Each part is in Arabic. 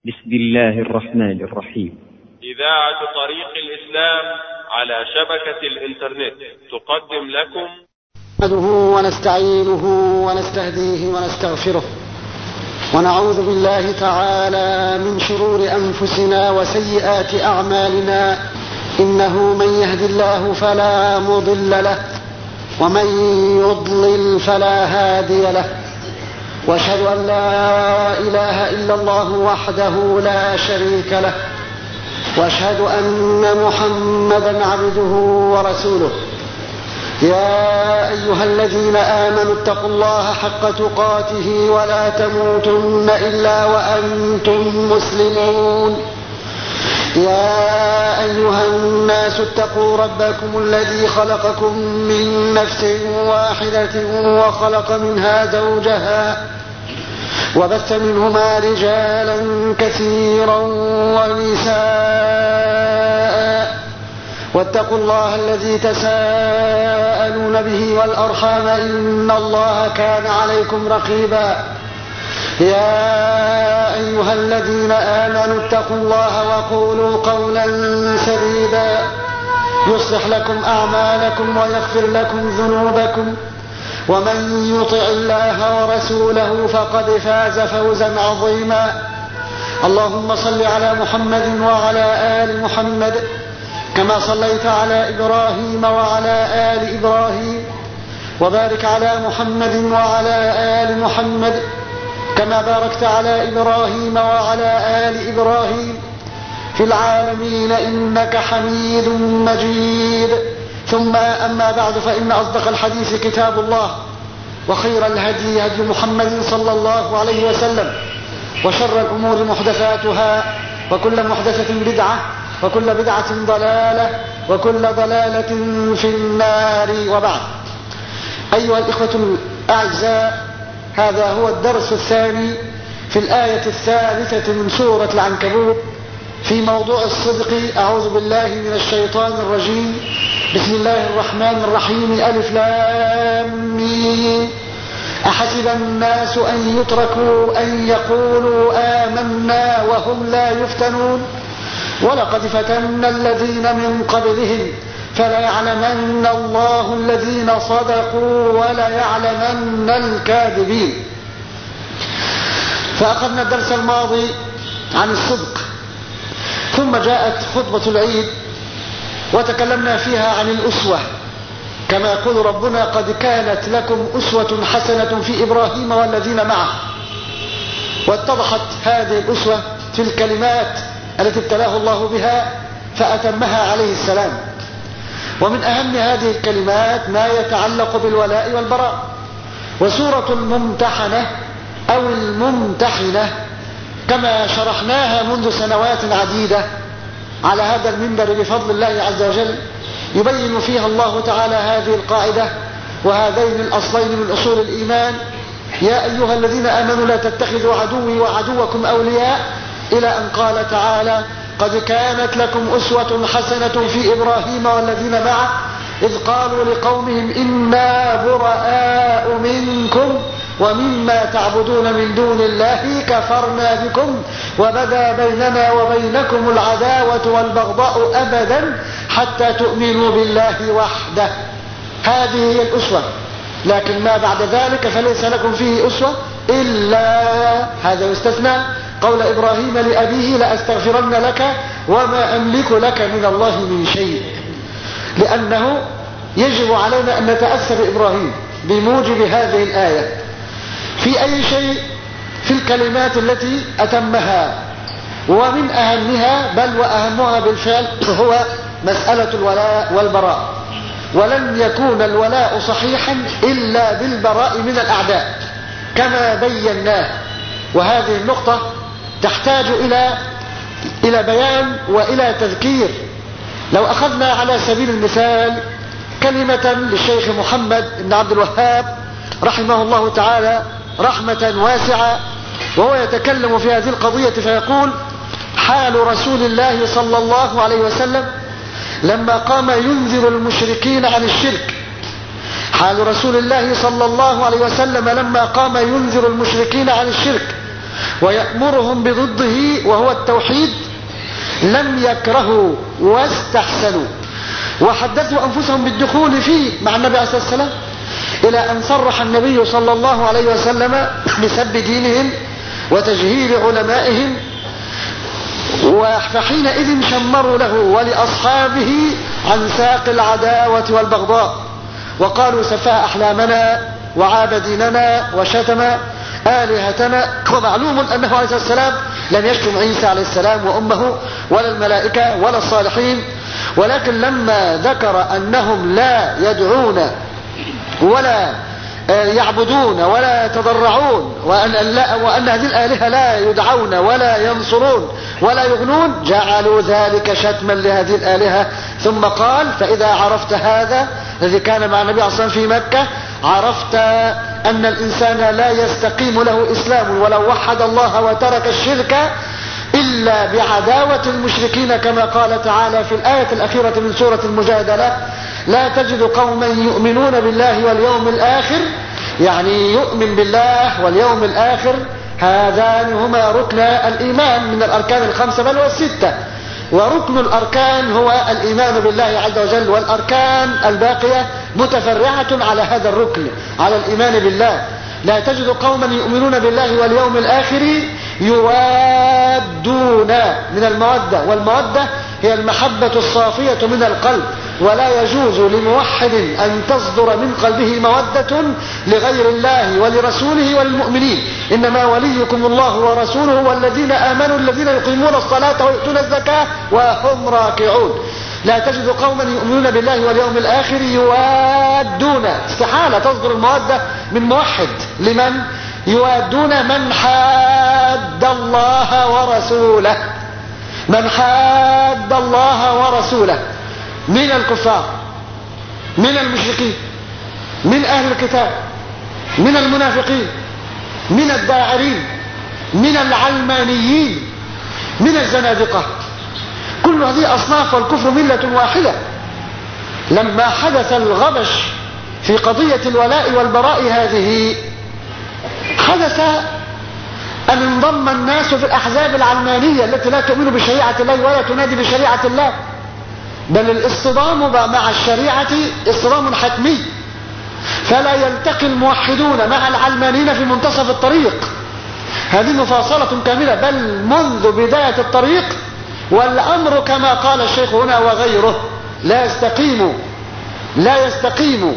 بسم الله الرحمن الرحيم. إذاعة طريق الإسلام على شبكة الإنترنت تقدم لكم نحمده ونستعينه ونستهديه ونستغفره ونعوذ بالله تعالى من شرور أنفسنا وسيئات أعمالنا، إنه من يهد الله فلا مضل له ومن يضلل فلا هادي له، وأشهد أن لا إله إلا الله وحده لا شريك له، وأشهد أن محمدا عبده ورسوله. يا أيها الذين آمنوا اتقوا الله حق تقاته ولا تموتن إلا وأنتم مسلمون. يا أيها الناس اتقوا ربكم الذي خلقكم من نفس واحدة وخلق منها زوجها وبث منهما رجالا كثيرا ونساء، واتقوا الله الذي تساءلون به والأرحام إن الله كان عليكم رقيبا. يا أيها الذين آمنوا اتقوا الله وقولوا قولا سديدا يصلح لكم أعمالكم ويغفر لكم ذنوبكم، ومن يطع الله ورسوله فقد فاز فوزا عظيما. اللهم صل على محمد وعلى آل محمد كما صليت على إبراهيم وعلى آل إبراهيم، وبارك على محمد وعلى آل محمد كما باركت على إبراهيم وعلى آل إبراهيم في العالمين إنك حميد مجيد. ثم أما بعد، فإن أصدق الحديث كتاب الله، وخير الهدي هدي محمد صلى الله عليه وسلم، وشر الأمور محدثاتها، وكل محدثة بدعة، وكل بدعة ضلالة، وكل ضلالة في النار. وبعد، أيها الإخوة الأعزاء، هذا هو الدرس الثاني في الآية الثالثة من سورة العنكبوت في موضوع الصدق. أعوذ بالله من الشيطان الرجيم. بسم الله الرحمن الرحيم. ألف لام ميم. أحسب الناس أن يتركوا أن يقولوا آمنا وهم لا يفتنون ولقد فتنا الذين من قبلهم فليعلمن الله الذين صدقوا وليعلمن الكاذبين. فأخذنا الدرس الماضي عن الصدق، ثم جاءت خطبة العيد وتكلمنا فيها عن الأسوة، كما يقول ربنا: قد كانت لكم أسوة حسنة في إبراهيم والذين معه. واتضحت هذه الأسوة في الكلمات التي ابتلاه الله بها فأتمها عليه السلام. ومن أهم هذه الكلمات ما يتعلق بالولاء والبراء. وسورة الممتحنة أو الممتحنة كما شرحناها منذ سنوات عديدة على هذا المنبر بفضل الله عز وجل، يبين فيها الله تعالى هذه القاعدة وهذين الأصلين من أصول الإيمان: يا أيها الذين آمنوا لا تتخذوا عدوي وعدوكم أولياء، إلى أن قال تعالى: قد كانت لكم أسوة حسنة في إبراهيم والذين معه إذ قالوا لقومهم إنا براء منكم ومما تعبدون من دون الله كفرنا بكم وبدا بيننا وبينكم العداوة والبغضاء أبدا حتى تؤمنوا بالله وحده. هذه هي الأسوة، لكن ما بعد ذلك فليس لكم فيه أسوة إلا هذا يستثنى قول إبراهيم لأبيه: لأستغفرن لك وما أملك لك من الله من شيء. لأنه يجب علينا أن نتأسى بإبراهيم بموجب هذه الآية في أي شيء في الكلمات التي أتمها، ومن أهمها بل وأهمها بالفعل هو مسألة الولاء والبراء. ولن يكون الولاء صحيحا إلا بالبراء من الأعداء كما بيناه. وهذه النقطة تحتاج إلى بيان وإلى تذكير. لو أخذنا على سبيل المثال كلمة للشيخ محمد بن عبد الوهاب رحمه الله تعالى رحمة واسعة، وهو يتكلم في هذه القضية فيقول: حال رسول الله صلى الله عليه وسلم لما قام ينذر المشركين عن الشرك. حال رسول الله صلى الله عليه وسلم لما قام ينذر المشركين عن الشرك ويأمرهم بضده وهو التوحيد لم يكرهوا واستحسنوا وحدثوا أنفسهم بالدخول فيه مع النبي عليه الصلاة والسلام، إلى أن صرح النبي صلى الله عليه وسلم بسب دينهم وتجهيل علمائهم، فحينئذ شمروا له ولأصحابه عن ساق العداوة والبغضاء، وقالوا سفه أحلامنا وعاب ديننا وشتم آلهتنا. ومعلوم أنه عليه الصلاة والسلام لم يشتم عيسى عليه السلام وأمه ولا الملائكة ولا الصالحين، ولكن لما ذكر أنهم لا يدعون ولا يعبدون ولا يتضرعون وأن هذه الآلهة لا يدعون ولا ينصرون ولا يغنون، جعلوا ذلك شتما لهذه الآلهة. ثم قال فإذا عرفت هذا الذي كان مع النبي عليه الصلاة والسلام في مكة، عرفت أن الإنسان لا يستقيم له إسلام ولو وحد الله وترك الشرك إلا بعداوة المشركين، كما قال تعالى في الآية الأخيرة من سورة المجادلة: لا تجد قوما يؤمنون بالله واليوم الآخر، يعني يؤمن بالله واليوم الآخر، هذان هما ركن الإيمان من الأركان الخمسة بل والستة، وركن الأركان هو الإيمان بالله عز وجل، والأركان الباقية متفرعة على هذا الركن، على الإيمان بالله. لا تجد قوما يؤمنون بالله واليوم الآخر يوادون من المودة، والمودة هي المحبة الصافية من القلب، ولا يجوز لموحد أن تصدر من قلبه مودة لغير الله ولرسوله وللمؤمنين، إنما وليكم الله ورسوله والذين آمنوا الذين يقيمون الصلاة ويؤتون الزكاة وهم راكعون. لا تجد قوما يؤمنون بالله واليوم الآخر يوادون، استحالة تصدر المودة من موحد. لمن؟ يوادون من حاد الله ورسوله، من حاد الله ورسوله من الكفار، من المشركين، من أهل الكتاب، من المنافقين، من الداعرين، من العلمانيين، من الزنادقة، كل هذه أصناف، والكفر ملة واحدة. لما حدث الغبش في قضية الولاء والبراء هذه، حدث أن انضم الناس في الأحزاب العلمانية التي لا تؤمن بشريعة الله ولا تنادي بشريعة الله، بل الاصطدام مع الشريعة اصطدام حتمي، فلا يلتقي الموحدون مع العلمانيين في منتصف الطريق. هذه مفاصلة كاملة، بل منذ بداية الطريق، والأمر كما قال الشيخ هنا وغيره لا يستقيم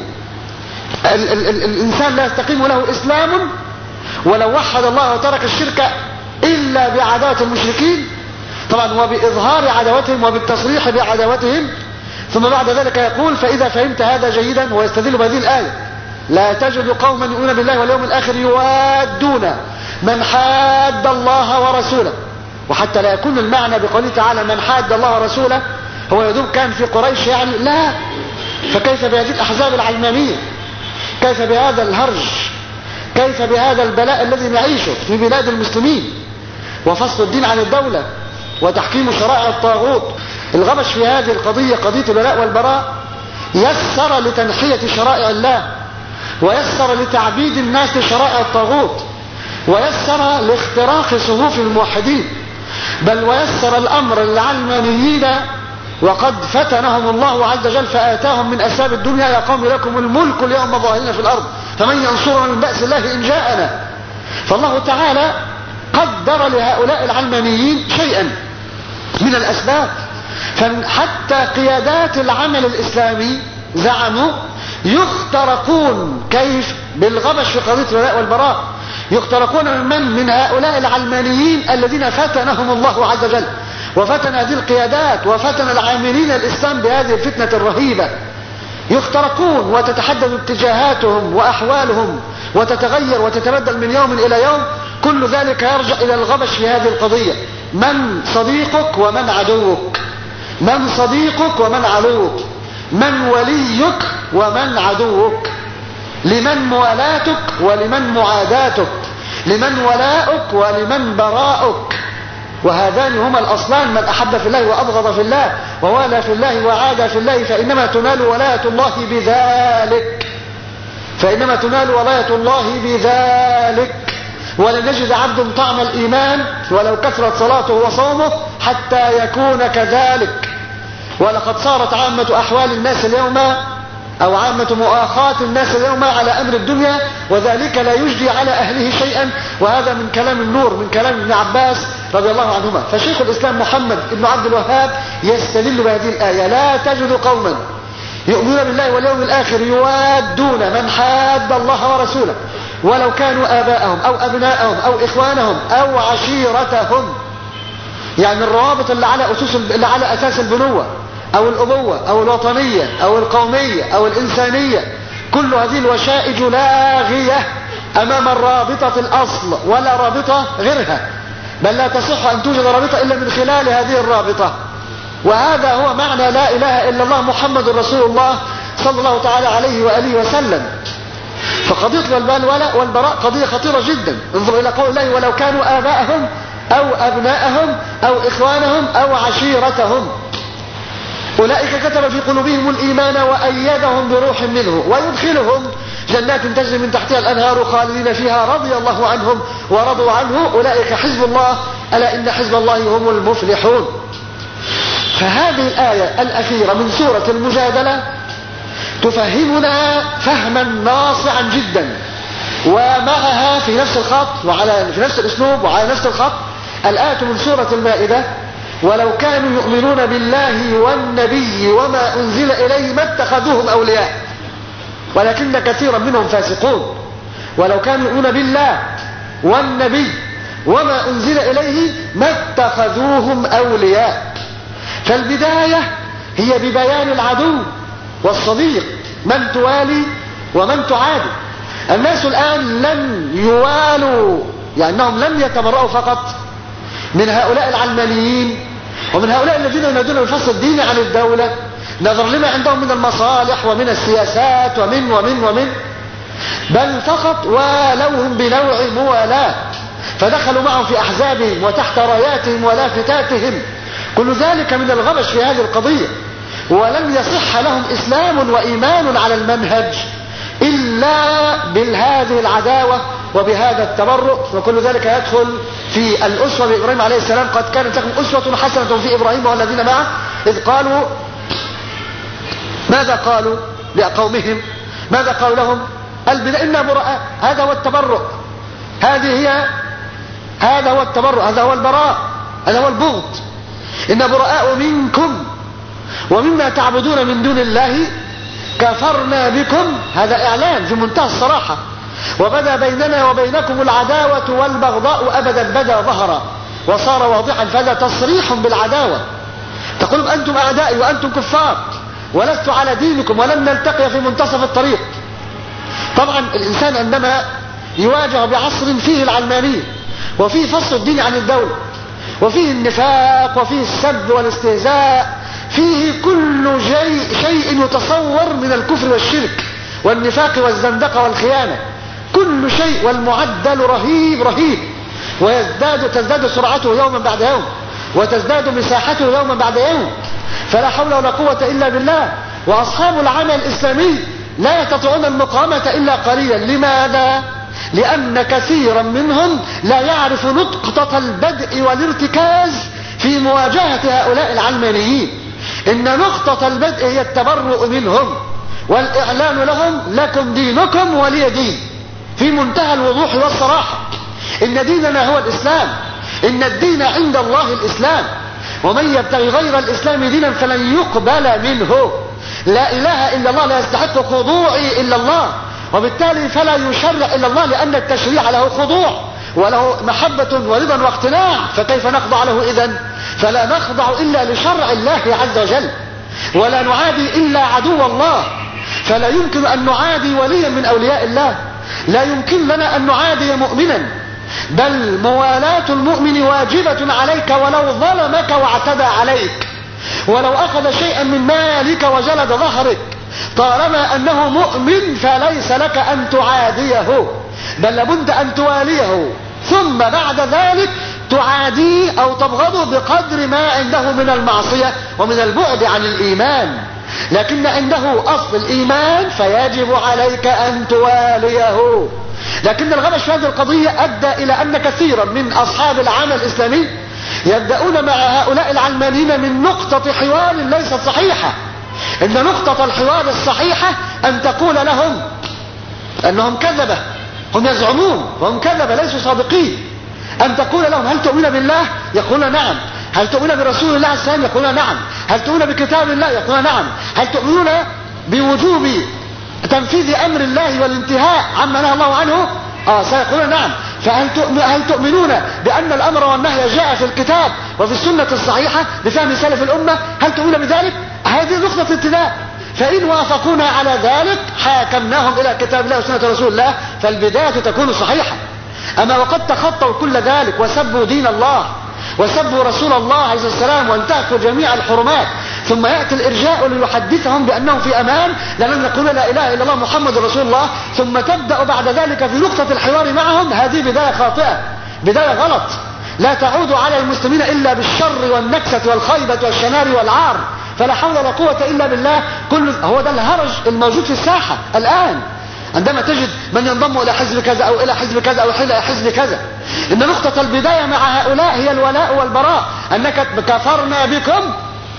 الإنسان، لا يستقيم له إسلام ولو وحد الله وترك الشرك إلا بعداوة المشركين، طبعا وبإظهار عداوتهم وبالتصريح بعداوتهم. ثم بعد ذلك يقول: فإذا فهمت هذا جيدا، ويستدل بهذه الآية: لا تجد قوما يؤمنون بالله واليوم الآخر يوادون من حاد الله ورسوله. وحتى لا يكون المعنى بقوله تعالى من حاد الله ورسوله هو يدوب كان في قريش، يعني لا، فكيف بهذه الأحزاب العلمانية؟ كيف بهذا الهرج؟ كيف بهذا البلاء الذي نعيشه في بلاد المسلمين، وفصل الدين عن الدولة وتحكيم شرائع الطاغوت؟ الغبش في هذه القضية، قضية الولاء والبراء، يسر لتنحية شرائع الله، ويسر لتعبيد الناس لشرائع الطاغوت، ويسر لاختراق صفوف الموحدين، بل ويسر الأمر للعلمانيين، وقد فتنهم الله عز وجل فآتاهم من أسباب الدنيا: يا قوم لكم الملك اليوم ظاهرين في الأرض فمن ينصرنا من بأس الله إن جاءنا. فالله تعالى قدر لهؤلاء العلمانيين شيئا من الأسباب، فحتى قيادات العمل الإسلامي زعموا يخترقون. كيف؟ بالغبش في قضية الولاء والبراء، يخترقون من هؤلاء العلمانيين الذين فتنهم الله عز وجل، وفتن هذه القيادات، وفتن العاملين الإسلام بهذه الفتنة الرهيبة. يخترقون وتتحدث اتجاهاتهم وأحوالهم وتتغير وتتبدل من يوم إلى يوم. كل ذلك يرجع إلى الغبش في هذه القضية: من صديقك ومن عدوك، من صديقك ومن عدوك، من وليك ومن عدوك، لمن موالاتك ولمن معاداتك، لمن ولاؤك ولمن براؤك. وهذان هما الأصلان: من أحب في الله وأبغض في الله، ووالى في الله وعادى في الله، فإنما تنال ولاية الله بذلك، فإنما تنال ولاية الله بذلك. ولن يجد عبد طعم الإيمان ولو كثرت صلاته وصومه حتى يكون كذلك. ولقد صارت عامة أحوال الناس اليوم أو عامة مؤاخاة الناس اليوم على أمر الدنيا، وذلك لا يجدي على أهله شيئا. وهذا من كلام النور، من كلام ابن عباس رضي الله عنهما. فشيخ الإسلام محمد بن عبد الوهاب يستدل بهذه الآية: لا تجد قوما يؤمنون بالله واليوم الآخر يوادون من حاد الله ورسوله ولو كانوا آباءهم أو أبناءهم أو إخوانهم أو عشيرتهم. يعني الروابط اللي على أساس البنوة أو الأبوة أو الوطنية أو القومية أو الإنسانية، كل هذه الوشائج لاغية أمام الرابطة الأصل، ولا رابطة غيرها، بل لا تصح أن توجد رابطة إلا من خلال هذه الرابطة. وهذا هو معنى لا إله إلا الله محمد رسول الله صلى الله تعالى عليه وآله وسلم. فقضية الولاء والبراء قضية خطيرة جدا. انظروا إلى قول الله: ولو كانوا آباءهم أو أبناءهم أو إخوانهم أو عشيرتهم أولئك كتب في قلوبهم الإيمان وأيدهم بروح منه ويدخلهم جنات تجري من تحتها الأنهار خالدين فيها رضي الله عنهم ورضوا عنه أولئك حزب الله ألا إن حزب الله هم المفلحون. فهذه الآية الأخيرة من سورة المجادلة تفهمنا فهما ناصعا جدا. ومعها في نفس الخط في نفس الأسلوب وعلى نفس الخط الآية من سورة المائدة: ولو كانوا يؤمنون بالله والنبي وما أنزل إليه ما اتخذوهم أولياء ولكن كثيرا منهم فاسقون. ولو كانوا يؤمنون بالله والنبي وما أنزل إليه ما اتخذوهم أولياء. فالبداية هي ببيان العدو والصديق، من توالي ومن تعادي. الناس الآن لم يوالوا، يعني أنهم لم يتبرؤوا فقط من هؤلاء العلمانيين ومن هؤلاء الذين ينادون بالفصل الديني عن الدولة نظرا لما عندهم من المصالح ومن السياسات ومن بل فقط والوهم بنوع موالاه، فدخلوا معهم في أحزابهم وتحت راياتهم ولافتاتهم. كل ذلك من الغبش في هذه القضية، ولم يصح لهم إسلام وإيمان على المنهج إلا بهذه العداوة وبهذا التبرؤ. وكل ذلك يدخل في الأسوة بإبراهيم عليه السلام: قد كانت لكم أسوة حسنة في إبراهيم والذين معه إذ قالوا، ماذا قالوا لقومهم؟ ماذا قالوا لهم؟ إنا براء. هذا هو التبرؤ، هذا هو التبرؤ، هذا هو البراء، هذا هو البغض. إن براء منكم ومما تعبدون من دون الله كفرنا بكم. هذا إعلان في منتهى الصراحة: وبدا بيننا وبينكم العداوة والبغضاء أبدا، بدا ظهرا وصار واضحا. فهذا تصريح بالعداوة، تقولون أنتم أعدائي وأنتم كفار ولست على دينكم ولم نلتقي في منتصف الطريق. طبعا الإنسان عندما يواجه بعصر فيه العلمانية وفيه فصل الدين عن الدولة وفيه النفاق وفيه السب والاستهزاء، فيه كل شيء يتصور من الكفر والشرك والنفاق والزندقة والخيانة، كل شيء، والمعدل رهيب تزداد سرعته يوما بعد يوم وتزداد مساحته يوما بعد يوم. فلا حول ولا قوة إلا بالله. وأصحاب العمل الإسلامي لا يستطيعون المقاومة إلا قليلا. لماذا؟ لأن كثيرا منهم لا يعرف نقطة البدء والارتكاز في مواجهة هؤلاء العلمانيين. إن نقطة البدء هي التبرؤ منهم والإعلان لهم: لكم دينكم ولي دين، في منتهى الوضوح والصراحة. إن ديننا هو الإسلام، إن الدين عند الله الإسلام، ومن يبتغي غير الإسلام دينا فلن يقبل منه. لا إله إلا الله، لا يستحق خضوعي إلا الله، وبالتالي فلا يشرع إلا الله، لأن التشريع له خضوع وله محبة ورضا واقتناع. فكيف نخضع له إذن؟ فلا نخضع إلا لشرع الله عز وجل، ولا نعادي إلا عدو الله. فلا يمكن أن نعادي وليا من أولياء الله، لا يمكن لنا أن نعادي مؤمنا، بل موالاة المؤمن واجبة عليك ولو ظلمك واعتدى عليك، ولو أخذ شيئا من مالك وجلد ظهرك، طالما أنه مؤمن فليس لك أن تعاديه، بل لابد أن تواليه، ثم بعد ذلك تعاديه أو تبغضه بقدر ما عنده من المعصية ومن البعد عن الإيمان. لكن عنده أصل الإيمان فيجب عليك أن تواليه. لكن الغبش في هذه القضية أدى إلى أن كثيرا من أصحاب العمل الإسلامي يبدأون مع هؤلاء العلمانيين من نقطة حوار ليست صحيحة. إن نقطة الحوار الصحيحة أن تقول لهم أنهم كذبة، هم يزعمون وهم كذبة ليسوا صادقين. أن تقول لهم هل تؤمنون بالله؟ يقولون نعم. هل تؤمنون برسول الله عليه السلام؟ يقولون نعم. هل تؤمنون بكتاب الله؟ يقولون نعم. هل تؤمنون بوجوب تنفيذ أمر الله والانتهاء عما نهى الله عنه؟ سيقولون نعم. فهل تؤمنون بأن الأمر والنهي جاء في الكتاب وفي السنة الصحيحة بفهم سلف الأمة؟ هل تؤمنون بذلك؟ هذه نقطة ابتداء. فإن وافقونا على ذلك حاكمناهم إلى كتاب الله وسنة رسول الله، فالبداية تكون صحيحة. أما وقد تخطوا كل ذلك وسبوا دين الله وسبوا رسول الله عليه السلام وانتهكوا جميع الحرمات، ثم يأتي الإرجاء ليحدثهم بأنهم في أمان لأنهم يقولون لا إله إلا الله محمد رسول الله، ثم تبدأ بعد ذلك في نقطة الحوار معهم. هذه بداية خاطئة، بداية غلط، لا تعود على المسلمين إلا بالشر والنكسة والخيبة والشنار والعار. فلا حول ولا قوة إلا بالله. هو ده الهرج الموجود في الساحة الآن، عندما تجد من ينضم إلى حزب كذا أو إلى حزب كذا أو إلى حزب كذا. إن نقطة البداية مع هؤلاء هي الولاء والبراء، أنك كفرنا بكم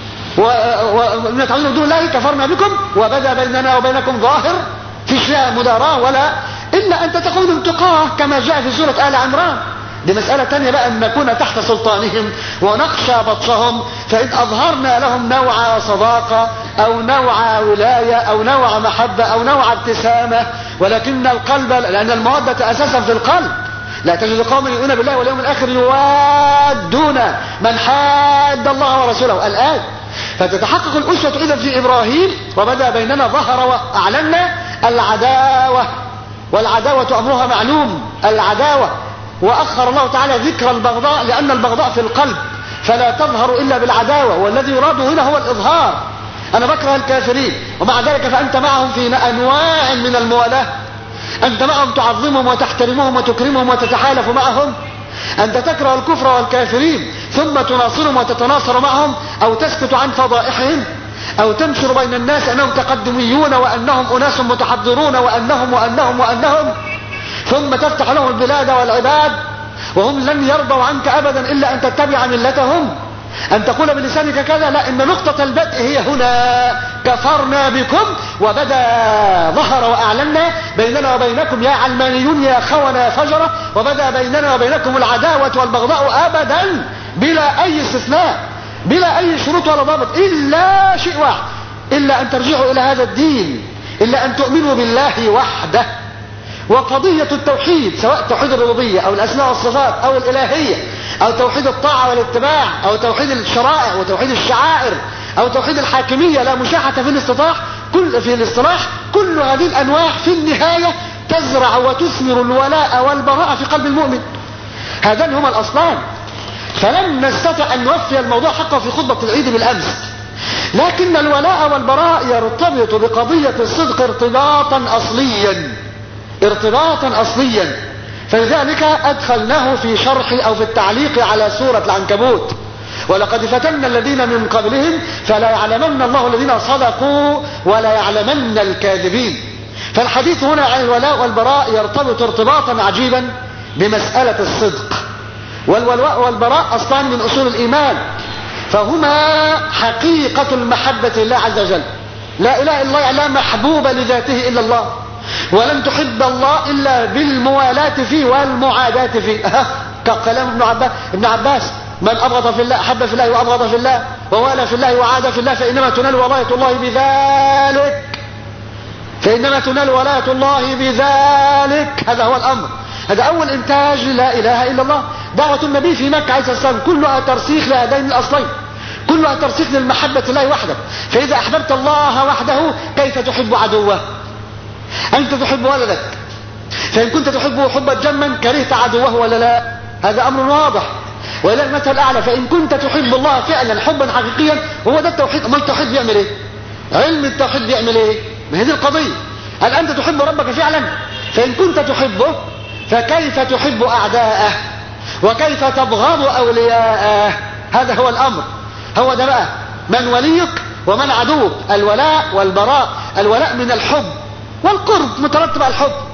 ونتعلم دون الله كفرنا بكم وبدأ بيننا وبينكم ظاهر في شيء مداراة ولا إلا أن تتقون انتقاه كما جاء في سورة آل عمران. دي مسألة تانية بقى، أن نكون تحت سلطانهم ونخشى بطشهم، فإن أظهرنا لهم نوع صداقة أو نوع ولاية أو نوع محبة أو نوع ابتسامة، ولكن القلب، لأن المودة أساسا في القلب، لا تجد قوم يؤمنون بالله واليوم الآخر يوادون من حاد الله ورسوله الآن. فتتحقق الأسوة إذا في إبراهيم وبدأ بيننا ظهر وأعلنا العداوة، والعداوة أمرها معلوم العداوة. وأخر الله تعالى ذكر البغضاء لأن البغضاء في القلب فلا تظهر إلا بالعداوة، والذي يراد هنا هو الإظهار. أنا بكره الكافرين ومع ذلك فأنت معهم في أنواع من الموالاة، أنت معهم تعظمهم وتحترمهم وتكرمهم وتتحالف معهم. أنت تكره الكفر والكافرين ثم تناصرهم وتتناصر معهم، أو تسكت عن فضائحهم، أو تنشر بين الناس أنهم تقدميون وأنهم أناس متحضرون وأنهم وأنهم وأنهم، ثم تفتح لهم البلاد والعباد وهم لن يرضوا عنك أبدا إلا أن تتبع ملتهم. أن تقول بلسانك كذا، لا، إن نقطة البدء هي هنا. كفرنا بكم وبدأ ظهر وأعلنا بيننا وبينكم يا علمانيون يا خونة يا فجرة، وبدأ بيننا وبينكم العداوة والبغضاء أبدا بلا أي استثناء، بلا أي شروط ولا ضابط، إلا شيء واحد، إلا أن ترجعوا إلى هذا الدين، إلا أن تؤمنوا بالله وحده. وقضية التوحيد، سواء توحيد الربوبية أو الأسماء والصفات أو الإلهية أو توحيد الطاعة والاتباع أو توحيد الشرائع وتوحيد الشعائر أو توحيد الحاكمية لا مشاحة في الاصطلاح، كل هذه الأنواع في النهاية تزرع وتثمر الولاء والبراء في قلب المؤمن. هذان هما الأصلان. فلم نستطع أن نوفي الموضوع حقه في خطبة العيد بالأمس، لكن الولاء والبراء يرتبط بقضية الصدق ارتباطا أصليا. فلذلك أدخلناه في شرح أو في التعليق على سورة العنكبوت: ولقد فتنا الذين من قبلهم فلا يعلمن الله الذين صدقوا ولا يعلمن الكاذبين. فالحديث هنا عن الولاء والبراء يرتبط ارتباطا عجيبا بمسألة الصدق. والولاء والبراء أصلان من أصول الإيمان، فهما حقيقة المحبة لله عز وجل. لا إله إلا الله لا محبوب لذاته إلا الله، ولن تحب الله إلا بالموالاة فيه والمعاداة فيه. كلام ابن عباس: من أبغض في الله أحب في الله وأبغض في الله ووالى في الله وعاد في الله فإنما تنال ولاية الله بذلك، فإنما تنال ولاية الله بذلك. هذا هو الأمر، هذا أول إنتاج لا إله إلا الله. دعوة النبي في مكة عليه الصلاة والسلام كلها ترسيخ لهذين الأصلين، كلها ترسيخ للمحبة الله وحده. فإذا أحببت الله وحده كيف تحب عدوه؟ أنت تحب ولدك، فإن كنت تحبه حبا جما كرهت عدوه ولا لا؟ هذا أمر واضح. وإلى المثل الأعلى: فإن كنت تحب الله فعلا حبا حقيقيا، وهو ده التوحيد. أما التوحيد بيعمل إيه؟ علم التوحيد بيعمل إيه؟ ما هي دي القضية. هل أنت تحب ربك فعلا؟ فإن كنت تحبه فكيف تحب أعداءه؟ وكيف تبغض أولياءه؟ هذا هو الأمر. هو ده بقى من وليك ومن عدوك. الولاء والبراء. الولاء من الحب والقرب مترتب على الحب،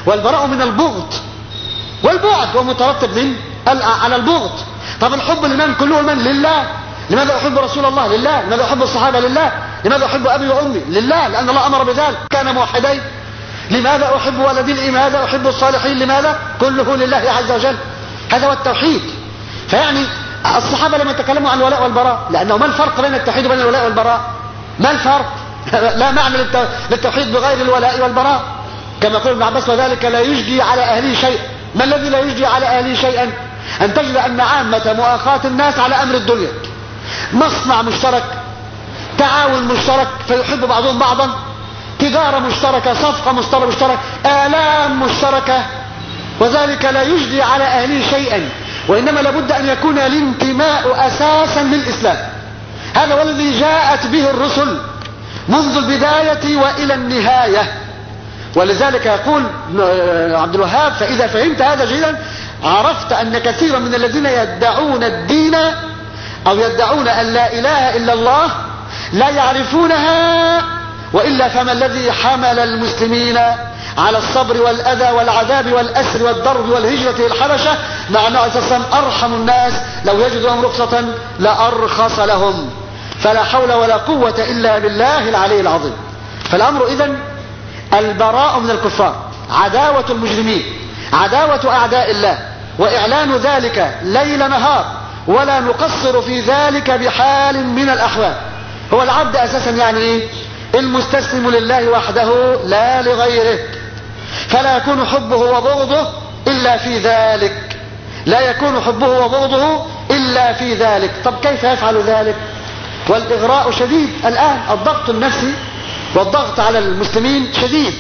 والبراء من البغض، والبعد هو مترتب من على البغض. طب الحب لمن؟ كله من؟ لله. لماذا أحب رسول الله؟ لله. لماذا أحب الصحابة؟ لله. لماذا أحب أبي وأمي؟ لله، لأن الله أمر بذلك، كان موحدين. لماذا أحب ولدي؟ لماذا أحب الصالحين؟ لماذا؟ كله لله عز وجل. هذا هو التوحيد. فيعني الصحابة لما يتكلموا عن الولاء والبراء، لأنه ما الفرق بين التوحيد وبين الولاء والبراء؟ ما الفرق؟ لا معنى للتوحيد بغير الولاء والبراء. كما يقول ابن عباس: وذلك لا يجدي على أهله شيء. ما الذي لا يجدي على أهله شيئا؟ أن تجد أن عامة مؤاخاة الناس على أمر الدنيا، مصنع مشترك، تعاون مشترك فيحب بعضهم بعضا، تجارة مشتركة، صفقة مشتركة، آلام مشتركة، وذلك لا يجدي على أهله شيئا، وإنما لابد أن يكون الانتماء أساسا للإسلام. هذا هو الذي جاءت به الرسل منذ البداية وإلى النهاية. ولذلك يقول عبد الوهاب: فإذا فهمت هذا جيدا عرفت أن كثيرا من الذين يدعون الدين أو يدعون أن لا إله إلا الله لا يعرفونها، وإلا فما الذي حمل المسلمين على الصبر والأذى والعذاب والأسر والضرب والهجرة إلى الحبشة، مع أنه عليه الصلاة والسلام أرحم الناس، لو يجد لهم رخصة لأرخص لهم. فلا حول ولا قوة إلا بالله العلي العظيم. فالأمر إذن البراء من الكفار، عداوة المجرمين، عداوة أعداء الله، وإعلان ذلك ليل نهار، ولا نقصر في ذلك بحال من الأحوال. هو العبد أساسا يعني إيه؟ المستسلم لله وحده لا لغيره، فلا يكون حبه وبغضه إلا في ذلك، لا يكون حبه وبغضه إلا في ذلك. طب كيف يفعل ذلك؟ والإغراء شديد الآن، الضغط النفسي والضغط على المسلمين شديد،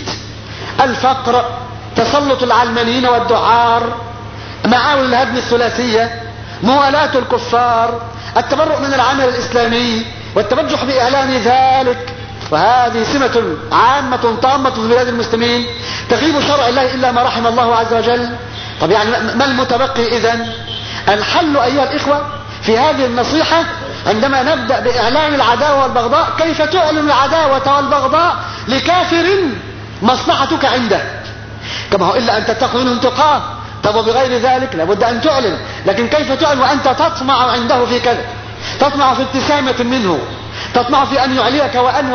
الفقر، تسلط العلمانيين والدعار، معاول الهدم الثلاثية، موالاة الكفار، التبرؤ من العمل الإسلامي والتبجح بإعلان ذلك. وهذه سمة عامة طامة في بلاد المسلمين، تغيب شرع الله إلا ما رحم الله عز وجل. طب يعني ما المتبقي إذن؟ الحل أيها الإخوة في هذه النصيحة عندما نبدأ بإعلان العداوة والبغضاء، كيف تعلن العداوة والبغضاء لكافر مصلحتك عنده؟ كما هو إلا أن تتقوا منه انتقام. طب وبغير ذلك لابد أن تعلن، لكن كيف تعلن وأنت تطمع عنده في كذا، تطمع في ابتسامة منه، تطمع في أن يعليك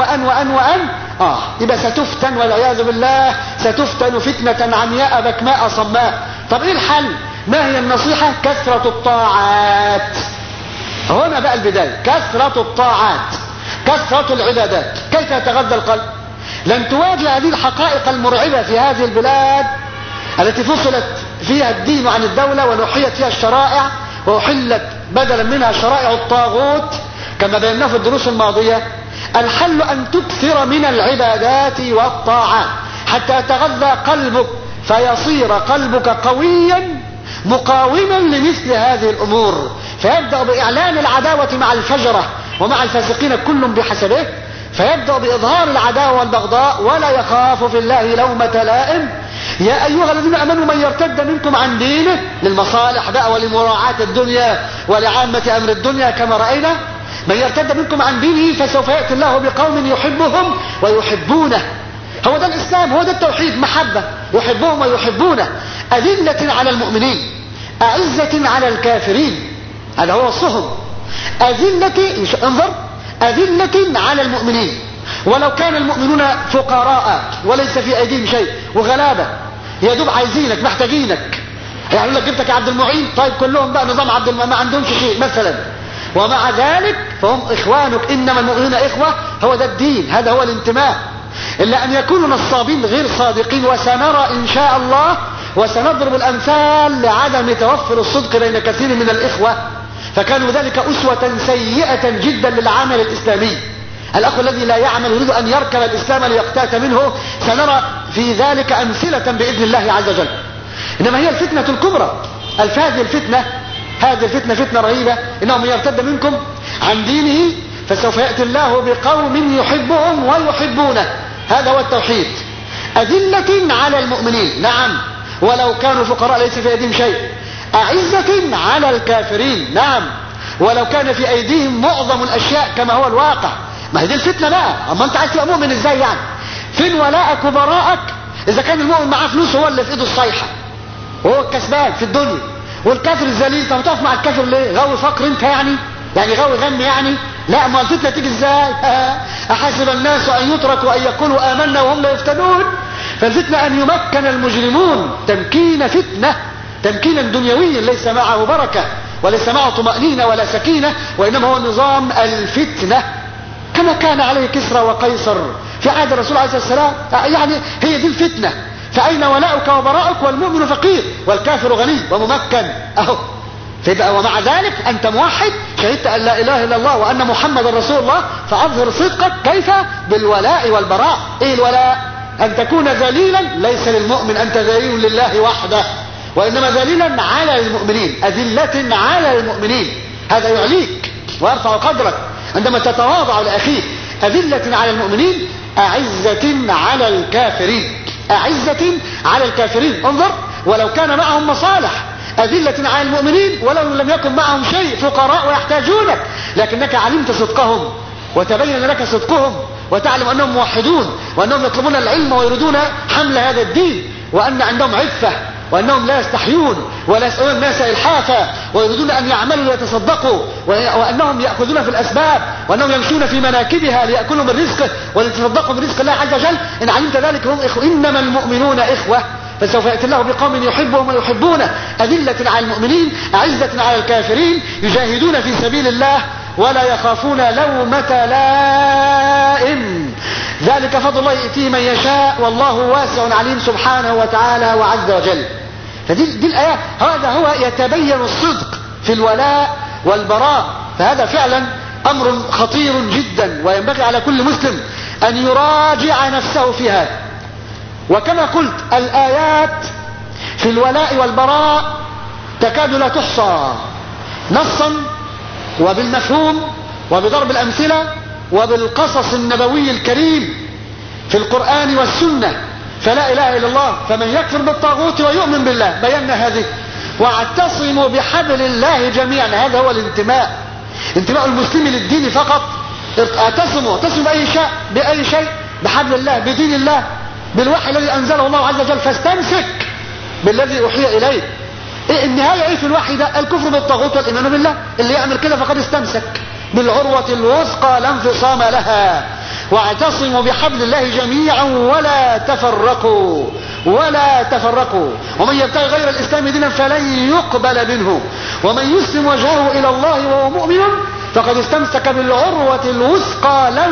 وأن يبقى ستفتن والعياذ بالله، ستفتن فتنة عمياء بكماء صماء. طب إيه الحل؟ ما هي النصيحة؟ كثرة الطاعات. هنا بقى البداية، كثرة الطاعات، كثرة العبادات. كيف يتغذى القلب؟ لن تواجه هذه الحقائق المرعبة في هذه البلاد التي فصلت فيها الدين عن الدولة ونحيت فيها الشرائع وأحلت بدلا منها شرائع الطاغوت كما بيناه في الدروس الماضية. الحل أن تكثر من العبادات والطاعات حتى يتغذى قلبك، فيصير قلبك قويا مقاوما لمثل هذه الأمور، فيبدأ بإعلان العداوة مع الفجرة ومع الفاسقين كل بحسبه، فيبدأ بإظهار العداوة والبغضاء ولا يخاف في الله لومة لائم. يا أيها الذين أمنوا من يرتد منكم عن دينه، للمصالح بقى ولمراعاة الدنيا ولعامة أمر الدنيا كما رأينا، من يرتد منكم عن دينه فسوف يأتي الله بقوم يحبهم ويحبونه. هو ده الإسلام، هو ده التوحيد، محبة، يحبهم ويحبونه، أذلة على المؤمنين أعزة على الكافرين. هذا هو وصفهم، أذلة، انظر، أذلة على المؤمنين، ولو كان المؤمنون فقراء وليس في أيديهم شيء وغلابة، يا دوب عايزينك محتاجينك، يعني يقول لك جبتك يا عبد المعين، طيب كلهم بقى نظام عبد المعين ما عندهمش شيء مثلا، ومع ذلك فهم إخوانك، إنما المؤمنون إخوة. هو ده الدين، هذا هو الانتماء. إلا أن يكونوا نصابين غير صادقين، وسنرى إن شاء الله وسنضرب الأمثال لعدم توفر الصدق بين كثير من الإخوة، فكانوا ذلك أسوة سيئة جدا للعمل الإسلامي. الأخ الذي لا يعمل يريد أن يركب الإسلام ليقتات منه، سنرى في ذلك أمثلة بإذن الله عز وجل. إنما هي الفتنة الكبرى، هذه الفتنة فتنة رهيبة، إنه من يرتد منكم عن دينه فسوف يأتي الله بقوم يحبهم ويحبونه. هذا هو التوحيد. أذلة على المؤمنين، نعم، ولو كانوا فقراء ليس في أيديهم شيء. أعزة على الكافرين، نعم، ولو كان في أيديهم معظم الأشياء كما هو الواقع. ما هي دي الفتنة بقى. أما أنت عايز تبقى مؤمن إزاي يعني؟ فين ولاءك وبراءك اذا كان المؤمن معاه فلوس هو اللي في ايده الصيحة وهو الكسبان في الدنيا، والكافر الذليل، طب تقف مع الكافر ليه؟ غاوي فقر انت يعني غاوي غم يعني؟ لا، ما الفتنة تيجي ازاي؟ احسب الناس ان يتركوا ان يقولوا امنا وهم لا يفتنون. فالفتنة ان يمكن المجرمون تمكين فتنة، تمكينا دنيويا ليس معه بركة وليس معه طمأنينة ولا سكينة، وانما هو نظام الفتنة كما كان عليه كسرى وقيصر في عهد الرسول عليه الصلاة والسلام. يعني هي دي الفتنة. فأين ولاؤك وبراءك والمؤمن فقير والكافر غني وممكن اهو. فيبقى ومع ذلك انت موحد، شهدت ان لا اله الا الله وان محمد رسول الله، فاظهر صدقك. كيف؟ بالولاء والبراء. ايه الولاء؟ ان تكون ذليلا، ليس للمؤمن انت ذليل لله وحده، وانما ذليلا على المؤمنين، اذلة على المؤمنين. هذا يعليك ويرفع قدرك عندما تتواضع لاخيك. اذلة على المؤمنين، اعزة على الكافرين، اعزة على الكافرين. انظر، ولو كان معهم مصالح، أذلة على المؤمنين ولو لم يكن معهم شيء، فقراء ويحتاجونك، لكنك علمت صدقهم وتبين لك صدقهم، وتعلم أنهم موحدون وأنهم يطلبون العلم ويريدون حمل هذا الدين، وأن عندهم عفة وأنهم لا يستحيون ولا يسألون الناس إلحافا، ويريدون أن يعملوا ليتصدقوا، وأنهم يأخذون في الأسباب، وأنهم يمشون في مناكبها ليأكلوا من رزقه وليتصدقوا من رزق الله عز وجل. إن علمت ذلك هم إخوة، إنما المؤمنون إخوة. فسوف يأتي الله بقوم يحبهم ويحبونه، أذلة على المؤمنين أعزة على الكافرين، يجاهدون في سبيل الله ولا يخافون لومة لائم. ذلك فضل الله يأتيه من يشاء والله واسع عليم سبحانه وتعالى وعز وجل. فدي الآيات، هذا هو يتبين الصدق في الولاء والبراء. فهذا فعلا أمر خطير جدا، وينبغي على كل مسلم أن يراجع نفسه في هذا. وكما قلت الآيات في الولاء والبراء تكاد لا تحصى، نصا وبالمفهوم وبضرب الأمثلة وبالقصص النبوي الكريم في القرآن والسنة. فلا إله إلا الله، فمن يكفر بالطاغوت ويؤمن بالله، بينا هذه. واعتصموا بحبل الله جميعا، هذا هو الانتماء، انتماء المسلم للدين فقط. اعتصموا بأي شيء بحبل الله، بدين الله، بالوحي الذي أنزله الله عز وجل، فاستمسك بالذي أوحي إليك. النهاية ايه في الوحي ده؟ الكفر بالطاغوت والإيمان بالله. اللي يعمل كده فقد استمسك بالعروة الوثقى لا انفصام لها. واعتصموا بحبل الله جميعا ولا تفرقوا ومن يبتغي غير الإسلام دينا فلن يقبل منه ومن يسلم وجهه إلى الله وهو مؤمن فقد استمسك بالعروة الوثقى لا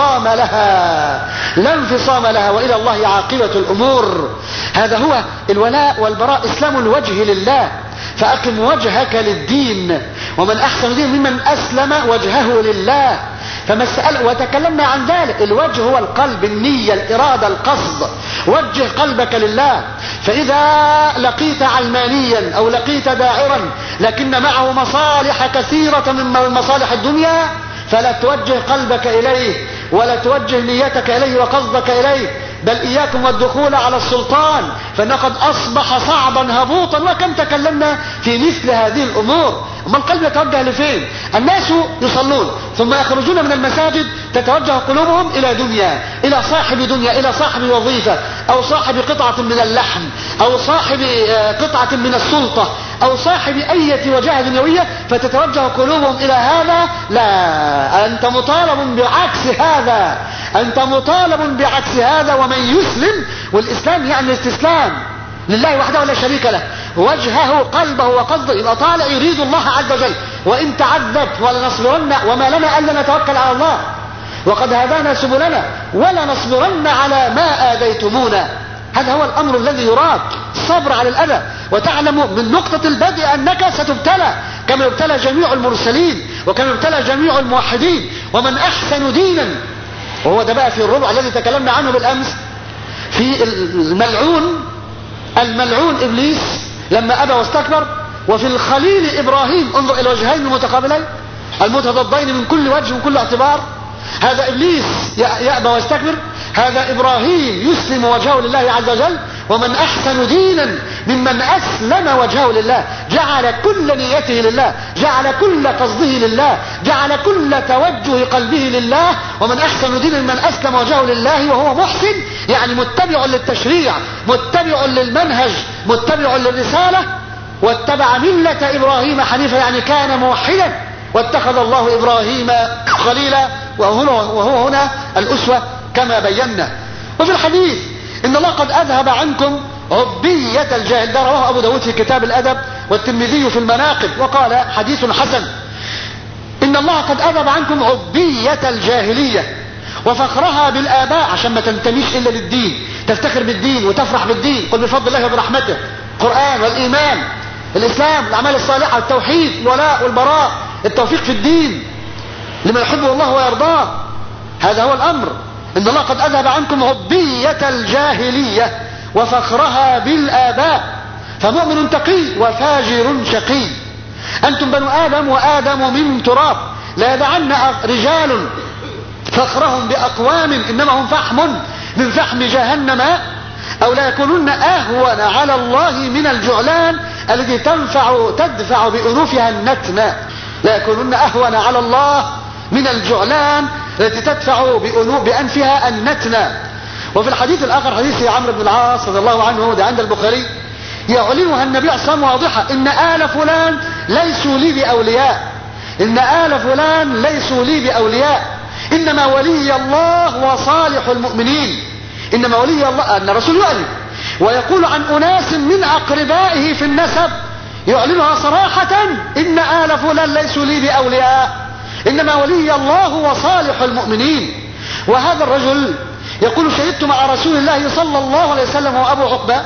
انفصام لها وإلى الله عاقبة الأمور. هذا هو الولاء والبراء، إسلام الوجه لله. فأقم وجهك للدين، ومن أحسن دين ممن أسلم وجهه لله. فمسألة، وتكلمنا عن ذلك، الوجه هو القلب، النية، الإرادة، القصد. وجه قلبك لله. فإذا لقيت علمانيا أو لقيت داعرا لكن معه مصالح كثيرة من مصالح الدنيا، فلا توجه قلبك إليه ولا توجه نيتك إليه وقصدك إليه، بل إياكم والدخول على السلطان، فإنه قد أصبح صعبا هبوطا. وكم تكلمنا في مثل هذه الأمور. أما القلب يتوجه لفين؟ الناس يصلون ثم يخرجون من المساجد تتوجه قلوبهم إلى دنيا، إلى صاحب دنيا، إلى صاحب وظيفة، أو صاحب قطعة من اللحم، أو صاحب قطعة من السلطة، أو صاحب أي وجهة دنيوية، فتتوجه قلوبهم إلى هذا. لا، أنت مطالب بعكس هذا. ومن يسلم، والإسلام يعني الاستسلام لله وحده ولا شريك له، وجهه قلبه وقصده، يبقى طالع يريد الله عز وجل. وإن تعذبت ولنصبرن، وما لنا ألا نتوكل على الله وقد هدانا سبلنا ولنصبرن على ما آذيتمونا. هذا هو الأمر الذي يراد، الصبر على الأذى. وتعلم من نقطة البدء أنك ستبتلى كما يبتلى جميع المرسلين وكما يبتلى جميع الموحدين. ومن أحسن دينا، وهو ده بقى في الربع الذي تكلمنا عنه بالأمس، في الملعون إبليس لما أبى واستكبر، وفي الخليل إبراهيم. انظر إلى الوجهين المتقابلين المتضادين من كل وجه ومن كل اعتبار. هذا إبليس يأبى واستكبر، هذا إبراهيم يسلم وجهه لله عز وجل. ومن أحسن دينا ممن أسلم وجهه لله، جعل كل نيته لله، جعل كل قصده لله، جعل كل توجه قلبه لله. ومن أحسن دينا من أسلم وجهه لله وهو محسن، يعني متبع للتشريع، متبع للمنهج، متبع للرسالة. واتبع ملة إبراهيم حنيفا، يعني كان موحدا. واتخذ الله إبراهيم خليلا، وهو هنا الأسوة كما بينا. وفي الحديث إن الله قد أذهب عنكم عبية الجاهل، ده رواه أبو داود في كتاب الأدب والترمذي في المناقب وقال حديث حسن. إن الله قد أذهب عنكم عبية الجاهلية وفخرها بالآباء، عشان ما تنتميش إلا للدين، تفتخر بالدين وتفرح بالدين. قل بفضل الله وبرحمته، القرآن والإيمان، الإسلام، الأعمال الصالحة، التوحيد، الولاء والبراء، التوفيق في الدين لما يحبه الله ويرضاه. هذا هو الأمر. إن الله قد أذهب عنكم عبية الجاهلية وفخرها بالآباء، فمؤمن تقي وفاجر شقي. أنتم بنو آدم وآدم من تراب، لا يدعن رجال فخرهم بأقوام إنما هم فحم من فحم جهنم، أو لا يكونن أهون على الله من الجعلان الذي تدفع بأنوفها النتن. لا يكونن أهون على الله من الجعلان التي تدفع بأنفها النتن. وفي الحديث الآخر حديث عمرو بن العاص رضي الله عنه، ده عند البخاري، يعلنها النبي صلى الله عليه وسلم واضحة: إن آل فلان ليسوا لي بأولياء، إن آل فلان ليسوا لي بأولياء، إنما ولي الله وصالح المؤمنين. إنما ولي الله، أن الرسول يعلن ويقول عن أناس من أقربائه في النسب، يعلنها صراحة: إن آل فلان ليسوا لي بأولياء، إنما ولي الله وصالح المؤمنين. وهذا الرجل يقول: شهدت مع رسول الله صلى الله عليه وسلم وأبو عقبة،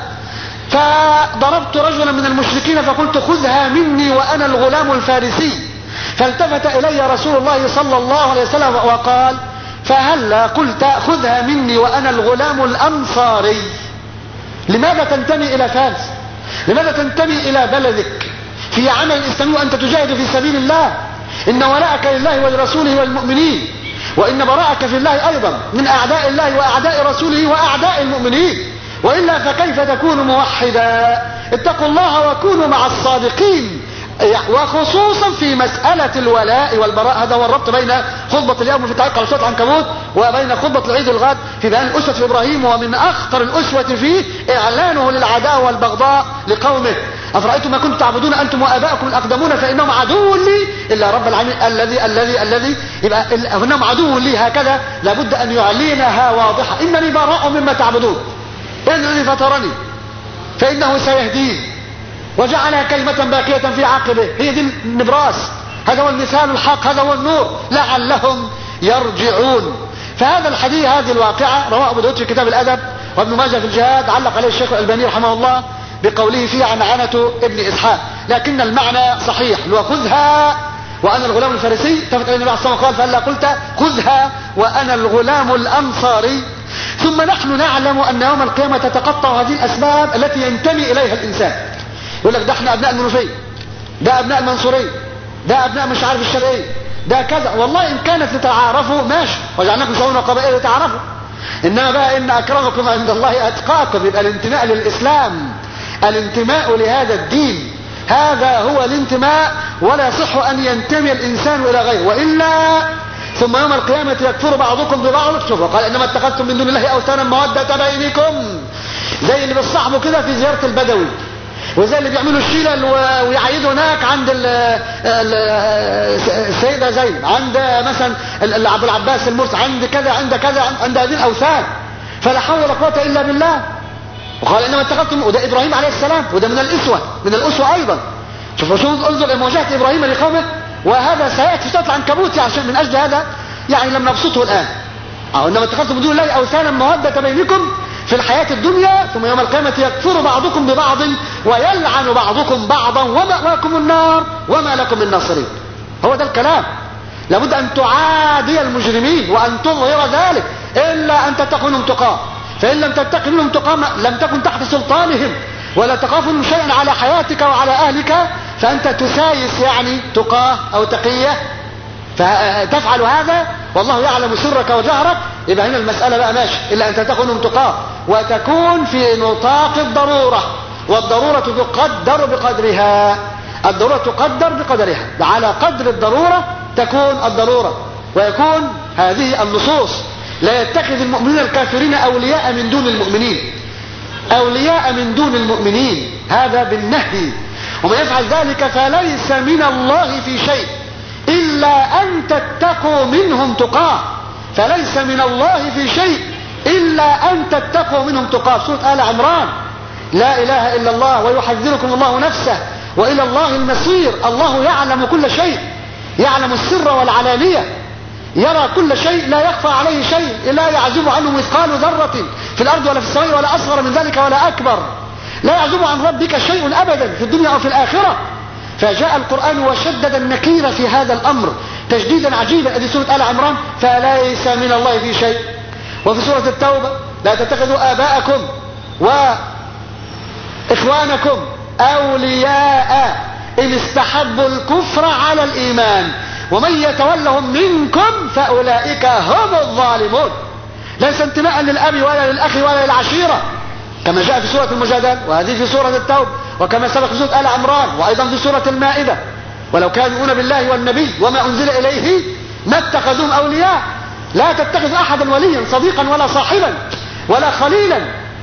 فضربت رجلا من المشركين فقلت: خذها مني وأنا الغلام الفارسي. فالتفت إلي رسول الله صلى الله عليه وسلم وقال: فهلا قلت خذها مني وأنا الغلام الأنصاري؟ لماذا تنتمي إلى فارس؟ لماذا تنتمي إلى بلدك في عمل الإسلامي وأنت تجاهد في سبيل الله؟ إن ولاءك لله ولرسوله والمؤمنين، وإن براءك في الله أيضا من أعداء الله وأعداء رسوله وأعداء المؤمنين، وإلا فكيف تكون موحدا؟ اتقوا الله وكونوا مع الصادقين. وخصوصا في مسألة الولاء والبراء. هذا هو الربط بين خطبة اليوم في تعليق على سورة العنكبوت وبين خطبة العيد الغد في بيان الأسوة في إبراهيم. ومن أخطر الأسوة فيه إعلانه للعداوة والبغضاء لقومه: أفرأيتم ما كنتم تعبدون أنتم وآباؤكم الأقدمون فإنهم عدو لي إلا رب العالمين الذي يبقى إنهم عدو لي. هكذا لابد أن يعلنها واضحة: إنني براء مما تعبدون، إنني فطرني فإنه سيهدين وجعلها كلمة باقية في عقبه. هي دي النبراس، هذا هو المثال الحق، هذا هو النور، لعلهم يرجعون. فهذا الحديث، هذه الواقعة رواه أبو داود في كتاب الأدب وابن ماجه في الجهاد، علق عليه الشيخ الألباني رحمه الله بقوله فيه عن عنة ابن إسحاق، لكن المعنى صحيح: وخذها وأنا الغلام الفارسي. تفت إلى النبي عليه الصلاة والسلام قال: فهلا قلت خذها وأنا الغلام الأنصاري. ثم نحن نعلم أن يوم القيامة تتقطع هذه الأسباب التي ينتمي إليها الإنسان. يقول لك: ده احنا أبناء المنوفية، ده أبناء المنصورية، ده أبناء مش عارف الشرقية، ده كذا. والله إن كانت لتعارفوا ماشي، وجعلناكم شعوبا وقبائل لتعارفوا. إنما بقى إن أكرمكم عند الله أتقاكم، يبقى الانتماء للإسلام، الانتماء لهذا الدين، هذا هو الانتماء. ولا يصح أن ينتمي الإنسان إلى غيره، وإلا ثم يوم القيامة يكفر بعضكم ببعض. شوفوا، قال: إنما اتخذتم من دون الله أوثانا مودة بينكم. زي اللي بيصاحبوا كده في زيارة البدوي، وزي اللي بيعملوا الشيلة ويعيدوا هناك عند السيدة زينب، عند مثلا أبو العباس المرسي، عند كذا عند كذا، عند هذه الأوثان. فلا حول ولا قوة إلا بالله. وقال: إنما اتخذتم، وده إبراهيم عليه السلام، وده من الأسوة أيضا. شوفوا، انظر مواجهة إبراهيم لقومه، وهذا سيأتي في سورة العنكبوت. عشان من أجل هذا يعني لم نبسطه الآن. إنما اتخذتم من دون الله أوثانا مودة بينكم في الحياة الدنيا، ثم يوم القيامة يكفر بعضكم ببعض ويلعن بعضكم بعضا ومأواكم النار وما لكم من ناصرين. هو ده الكلام. لابد أن تعادي المجرمين وأن تظهر ذلك، إلا أن تتقوا منهم تقاه. فإن لم تتقوا منهم تقاه لم تكن تحت سلطانهم ولا تخاف منهم شيئا على حياتك وعلى أهلك، فأنت تسايس يعني تقاه أو تقية. فتفعل هذا والله يعلم سرك وجهرك، يبقى هنا المسألة بقى ماشي، إلا أن تتقوا منهم تقاه وتكون في نطاق الضرورة. والضرورة تقدر بقدرها. الضرورة تقدر بقدرها، على قدر الضرورة تكون الضرورة ويكون هذه النصوص. لا يتخذ المؤمنين الكافرين أولياء من دون المؤمنين، أولياء من دون المؤمنين، هذا بالنهي. ومن يفعل ذلك فليس من الله في شيء إلا أن تتقوا منهم تقاه. فليس من الله في شيء إلا أن تتقوا منهم تقاه. سورة آل عمران. لا إله إلا الله ويحذركم الله نفسه وإلى الله المصير. الله يعلم كل شيء، يعلم السر والعلانية، يرى كل شيء، لا يخفى عليه شيء، لا يعزب عنه مثقال ذرة في الأرض ولا في السماء ولا أصغر من ذلك ولا أكبر. لا يعزب عن ربك شيء أبدا في الدنيا أو في الآخرة. فجاء القرآن وشدد النكير في هذا الأمر تشديدا عجيبا. هذه سورة آل عمران، فليس من الله في شيء. وفي سورة التوبة لا تتخذوا آباءكم وإخوانكم أولياء إن استحبوا الكفر على الإيمان ومن يتولهم منكم فأولئك هم الظالمون. ليس انتماء للأب ولا للأخ ولا للعشيرة كما جاء في سورة المجادلة، وهذه في سورة التوبة، وكما سبق في سورة آل عمران، وأيضا في سورة المائدة. ولو كانوا يؤمنون بالله والنبي وما أنزل إليه ما اتخذوهم أولياء. لا تتخذ أحدا وليا صديقا ولا صاحبا ولا خليلا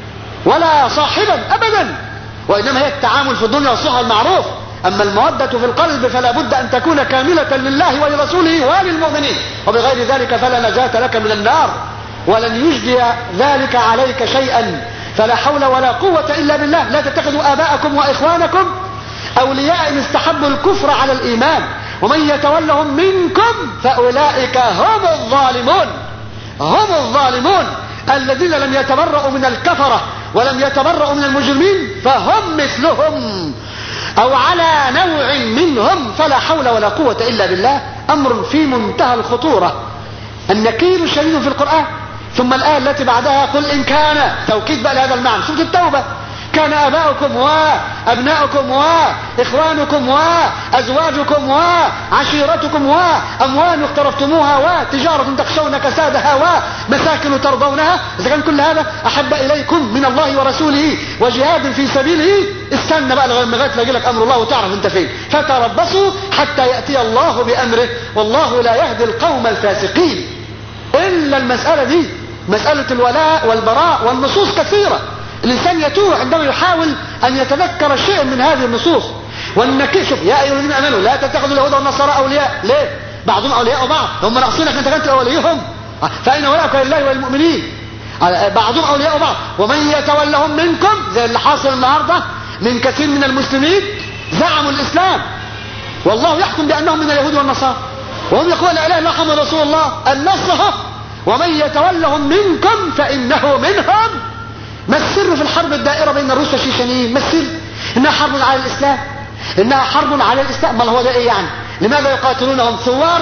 ولا صاحبا أبدا، وإنما هي التعامل في الدنيا والصحة المعروف. أما المودة في القلب فلا بد أن تكون كاملة لله ولرسوله وللمؤمنين، وبغير ذلك فلا نجاة لك من النار ولن يجدي ذلك عليك شيئا. فلا حول ولا قوة إلا بالله. لا تتخذوا آباءكم وإخوانكم أولياء إن استحبوا الكفر على الإيمان ومن يتولهم منكم فأولئك هم الظالمون. هم الظالمون الذين لم يتبرؤوا من الكفرة ولم يتبرؤوا من المجرمين، فهم مثلهم أو على نوع منهم. فلا حول ولا قوة إلا بالله. أمر في منتهى الخطورة، النكير شديد في القرآن. ثم الآية التي بعدها قل إن كان، توكيد بقى لهذا المعنى، سورة التوبة، كان آباؤكم وأبناؤكم وإخوانكم وأزواجكم وعشيرتكم وأموال اقترفتموها وتجارة تخشون كسادها ومساكن ترضونها، إذا كان كل هذا أحب إليكم من الله ورسوله وجهاد في سبيله، استنى بقى لغاية ما يجي لك أمر الله وتعرف أنت فين. فتربصوا حتى يأتي الله بأمره والله لا يهدي القوم الفاسقين. إلا المسألة دي، مسألة الولاء والبراء، والنصوص كثيرة. الإنسان يتوه عندما يحاول أن يتذكر شيء من هذه النصوص. والنكير، شوف يا أيها الذين آمنوا لا تتخذوا اليهود والنصارى أولياء. ليه؟ بعضهم أولياء وبعض، هم ناقصينك أنت كنت أوليهم. فأين ولاءك لله وللمؤمنين؟ بعضهم أولياء وبعض. ومن يتولهم منكم، زي اللي حاصل النهارده من كثير من المسلمين، زعموا الإسلام والله يحكم بأنهم من اليهود والنصارى، وهم يقولون لا إله إلا الله محمد رسول الله. النص اهو، ومن يتولهم منكم فإنه منهم. ما السر في الحرب الدائرة بين الروس والشيشانيين؟ ما السر؟ إنها حرب على الإسلام، إنها حرب على الإسلام. ما هو ده إيه يعني؟ لماذا يقاتلونهم؟ ثوار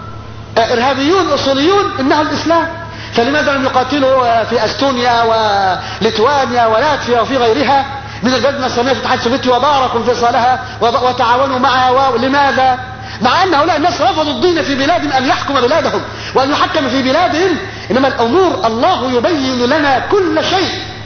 إرهابيون أصوليون، إنه الإسلام. فلماذا لم يقاتلوا في أستونيا وليتوانيا ولاتفيا وفي غيرها من البلاد النصرانية في الاتحاد السوفيتي وباركوا انفصالها وتعاونوا معها؟ لماذا؟ مع أن هؤلاء الناس رفضوا الدين في بلادهم أن يحكم بلادهم وأن يحكم في بلادهم. إنما الأمور الله يبين لنا كل شيء،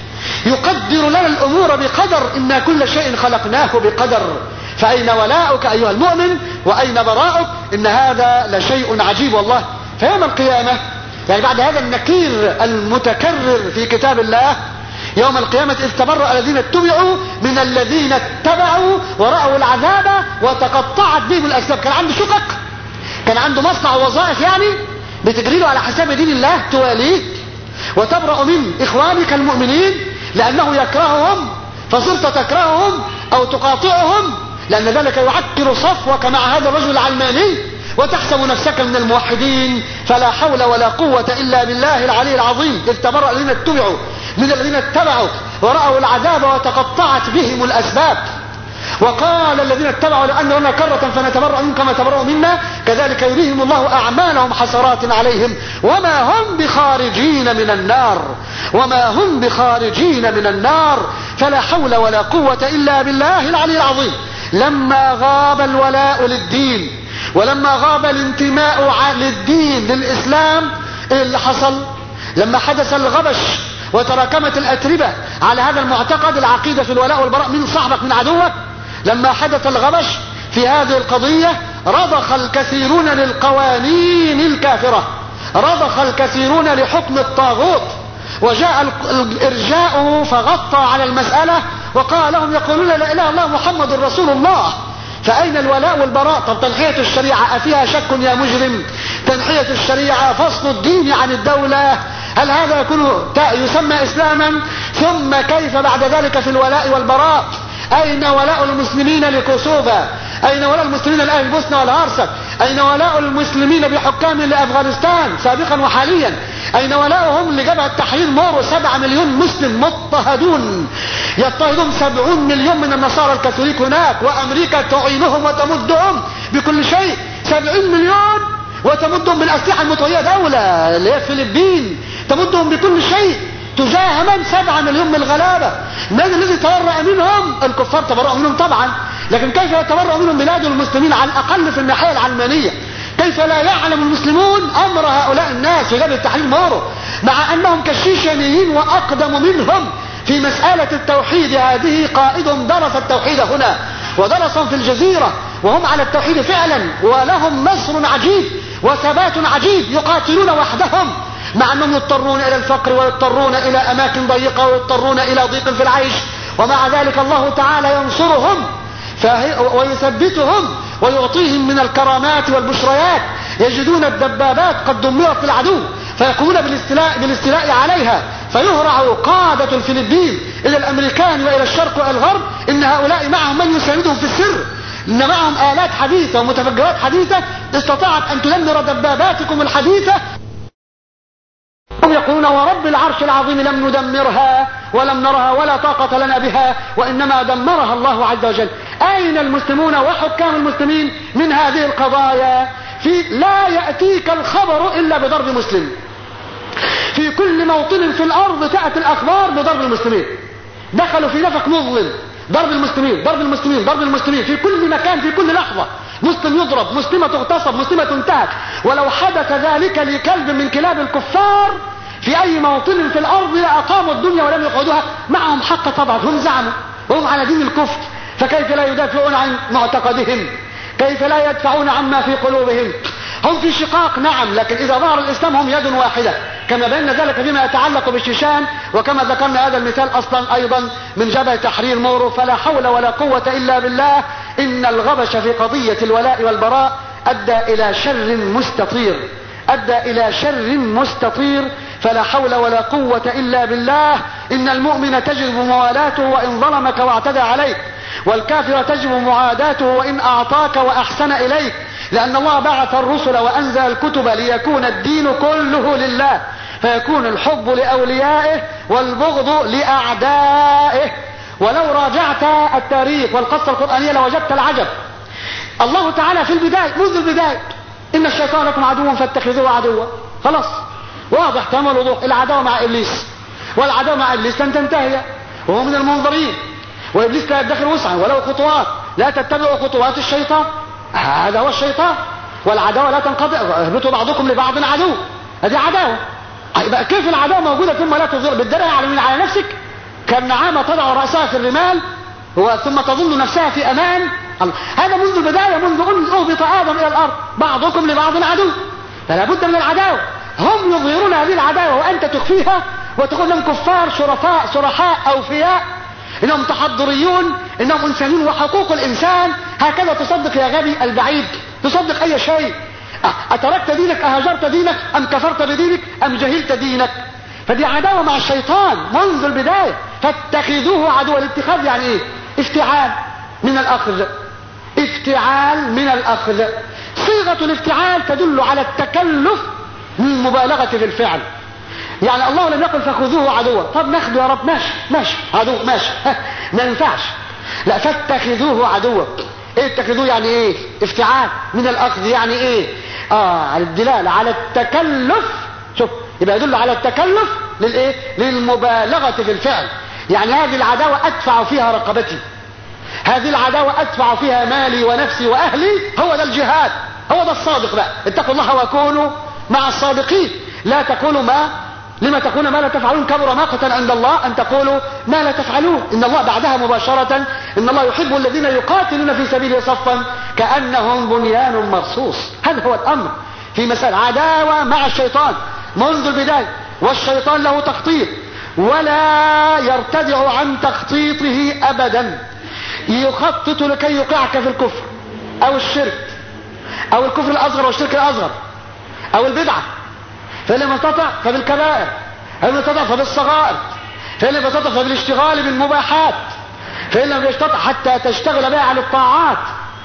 يقدر لنا الأمور بقدر. إن كل شيء خلقناه بقدر. فأين ولاؤك أيها المؤمن وأين براؤك؟ إن هذا لشيء عجيب والله. فيوم القيامة، يعني بعد هذا النكير المتكرر في كتاب الله، يوم القيامة إذ تبرأ الذين اتبعوا من الذين اتبعوا ورأوا العذاب وتقطعت بهم الأسباب. كان عنده شقق، كان عنده مصنع ووظائف يعني بتجري له على حساب دين الله، تواليه وتبرأ من إخوانك المؤمنين لأنه يكرههم فصرت تكرههم أو تقاطعهم، لأن ذلك يعكر صفوك مع هذا الرجل العلماني وتحسب نفسك من الموحدين. فلا حول ولا قوة إلا بالله العلي العظيم. إذ تبرأ الذين اتبعوا من الذين اتبعوا ورأوا العذاب وتقطعت بهم الأسباب. وقال الذين اتبعوا لأن لنا كرة فنتبرأ منكم كما تبرأوا منا كذلك يريهم الله أعمالهم حسرات عليهم وما هم بخارجين من النار. وما هم بخارجين من النار. فلا حول ولا قوة إلا بالله العلي العظيم. لما غاب الولاء للدين ولما غاب الانتماء للدين للإسلام، اللي حصل لما حدث الغبش وتراكمت الأتربة على هذا المعتقد، العقيدة في الولاء والبراء من صاحبك من عدوك. لما حدث الغبش في هذه القضية رضخ الكثيرون للقوانين الكافرة، رضخ الكثيرون لحكم الطاغوت، وجاء الإرجاء فغطى على المسألة وقال لهم يقولون لا إله إلا الله محمد رسول الله، فأين الولاء والبراء؟ طب تنحية الشريعة أفيها شك يا مجرم؟ تنحية الشريعة فصل الدين عن الدولة، هل هذا يكون يسمى إسلاما؟ ثم كيف بعد ذلك في الولاء والبراء؟ أين ولاء المسلمين لكوسوفا؟ أين ولاء المسلمين لأهل البوسنة والهرسك؟ أين ولاء المسلمين بحكام لأفغانستان سابقا وحاليا؟ أين ولاؤهم لجبهة تحرير مورو؟ 7 مليون مسلم مضطهدون، يضطهدون 70 مليون من النصارى الكاثوليك هناك، وأمريكا تعينهم وتمدهم بكل شيء. 70 مليون وتمدهم بالأسلحة المتوهية، دولة اللي هي الفلبين تمدهم بكل شيء تجاه من 7 مليون من الغلابة. من الذي تبرأ منهم؟ الكفار تبرأوا منهم طبعا، لكن كيف يتبرأ منهم بلاد المسلمين على الأقل في الناحية العلمانية؟ كيف لا يعلم المسلمون أمر هؤلاء الناس في جبهة التحرير مورو، مع أنهم كالشيشانيين وأقدم منهم في مسألة التوحيد؟ هذه قائدهم درس التوحيد هنا ودرسهم في الجزيرة وهم على التوحيد فعلا، ولهم نصر عجيب وثبات عجيب، يقاتلون وحدهم مع أنهم يضطرون إلى الفقر ويضطرون إلى أماكن ضيقة ويضطرون إلى ضيق في العيش، ومع ذلك الله تعالى ينصرهم ويثبتهم ويعطيهم من الكرامات والبشريات. يجدون الدبابات قد دمرت العدو فيقومون بالاستيلاء عليها، فيهرع قادة الفلبين إلى الأمريكان وإلى الشرق وإلى الغرب إن هؤلاء معهم من يساندهم في السر، إن معهم آلات حديثة ومتفجرات حديثة استطاعت أن تدمر دباباتكم الحديثة. هم يقولون ورب العرش العظيم لم ندمرها ولم نرها ولا طاقة لنا بها وإنما دمرها الله عز وجل. أين المسلمون وحكام المسلمين من هذه القضايا؟ لا يأتيك الخبر إلا بضرب مسلم، في كل موطن في الأرض تأتي الأخبار بضرب المسلمين. دخلوا في نفق مظلم، ضرب المسلمين ضرب المسلمين ضرب المسلمين في كل مكان في كل لحظة. مسلم يضرب، مسلمة تغتصب، مسلمة تنتهك. ولو حدث ذلك لكلب من كلاب الكفار في أي موطن في الأرض لأقاموا الدنيا ولم يقعدوها. معهم حق طبعا، هم زعموا وهم على دين الكفر، فكيف لا يدافعون عن معتقدهم؟ كيف لا يدفعون عما في قلوبهم؟ هم في شقاق نعم، لكن إذا ظهر الإسلام هم يد واحدة، كما بين ذلك فيما يتعلق بالشيشان، وكما ذكرنا هذا المثال أصلا أيضا من جبهة تحرير مورو. فلا حول ولا قوة إلا بالله. إن الغبش في قضية الولاء والبراء أدى إلى شر مستطير، أدى إلى شر مستطير، فلا حول ولا قوة إلا بالله. إن المؤمن تجب موالاته وإن ظلمك واعتدى عليك، والكافر تجب معاداته وإن أعطاك وأحسن إليك، لأن الله بعث الرسل وأنزل الكتب ليكون الدين كله لله، فيكون الحب لأوليائه والبغض لأعدائه. ولو راجعت التاريخ والقصة القرآنية لوجدت العجب. الله تعالى في البداية منذ البداية إن الشيطان لكم عدو فاتخذوه عدوا، خلاص واضح تمام الوضوح. العداوة مع إبليس، والعداوة مع إبليس لن تنتهي وهو من المنظرين، وإبليس لا يدخر وسعا ولو خطوات، لا تتبعوا خطوات الشيطان، هذا هو الشيطان. والعداوة لا تنقطع، اهبطوا بعضكم لبعض عدو، هذه عداوة. يبقى كيف العداوة موجودة ثم لا تظهر بالدرع على نفسك؟ كالنعامة تضع رأسها في الرمال ثم تظن نفسها في أمان. هذا منذ البداية، منذ أن أهبط آدم إلى الأرض بعضكم لبعض عدو، فلا بد من العداوة. هم يظهرون هذه العداوة وأنت تخفيها وتقول لهم كفار شرفاء صرحاء أوفياء، إنهم تحضريون، إنهم إنسانيون وحقوق الإنسان. هكذا تصدق يا غبي البعيد، تصدق أي شيء. أتركت دينك، أهجرت دينك، أم كفرت بدينك، أم جهلت دينك؟ فدي عداوة مع الشيطان منذ البداية. فاتخذوه عدوا. الاتخاذ يعني إيه؟ افتعال من الأخذ، افتعال من الأخذ. صيغة الافتعال تدل على التكلف من المبالغة في الفعل. يعني الله لم يقل فخذوه عدوا، طب ناخذه يا رب، ماشي ماشي عدو ماشي ما ينفعش، لا فاتخذوه عدوا. ايه اتخذوه يعني ايه؟ افتعال من الأخذ يعني ايه؟ على الدلالة على التكلف. شوف يبقى يدل على التكلف للايه؟ للمبالغة في الفعل. يعني هذه العداوة أدفع فيها رقبتي، هذه العداوة أدفع فيها مالي ونفسي وأهلي. هو ده الجهاد، هو ده الصادق بقى. اتقوا الله وكونوا مع الصادقين. لا تقولوا ما لما تقولون ما لا تفعلون كبر مقتا عند الله أن تقولوا ما لا تفعلون. إن الله بعدها مباشرة إن الله يحب الذين يقاتلون في سبيله صفا كأنهم بنيان مرصوص. هذا هو الأمر في مسألة عداوة مع الشيطان منذ البداية، والشيطان له تخطيط ولا يرتدع عن تخطيطه أبدا. يخطط لكي يوقعك في الكفر أو الشرك أو الكفر الأصغر والشرك الأصغر أو البدعة، فإن لم يستطع فبالكبائر، فإن لم يستطع فبالصغائر، فإن لم يستطع فبالاشتغال بالمباحات، فإن لم يستطع حتى تشتغل بها على الطاعات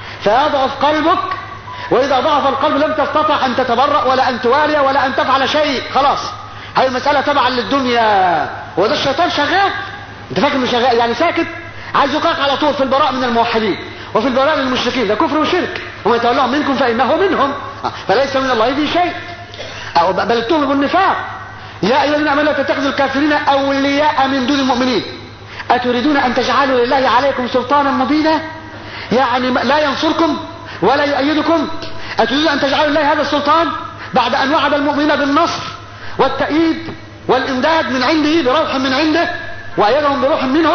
فيضعف قلبك. وإذا ضعف القلب لم تستطع أن تتبرأ ولا أن توالي ولا أن تفعل شيء، خلاص هذه المسألة تبعا للدنيا. وده الشيطان شغال، انت فاكر انه شغال يعني ساكت؟ عايز يوقعك على طول في البراء من الموحدين وفي البراء من المشركين، ده كفر وشرك. ومن يتولهم منكم فإنه منهم فليس من الله في شيء، أو بل اتهموا بالنفاق. يا أيها الذين آمنوا لا تتخذوا الكافرين أولياء من دون المؤمنين أتريدون أن تجعلوا لله عليكم سلطانا مبينا؟ يعني لا ينصركم ولا يؤيدكم. أتريدون أن تجعلوا لله هذا السلطان بعد أن وعد المؤمنين بالنصر والتأييد والإمداد من عنده بروح من عنده وأيدهم بروح منه؟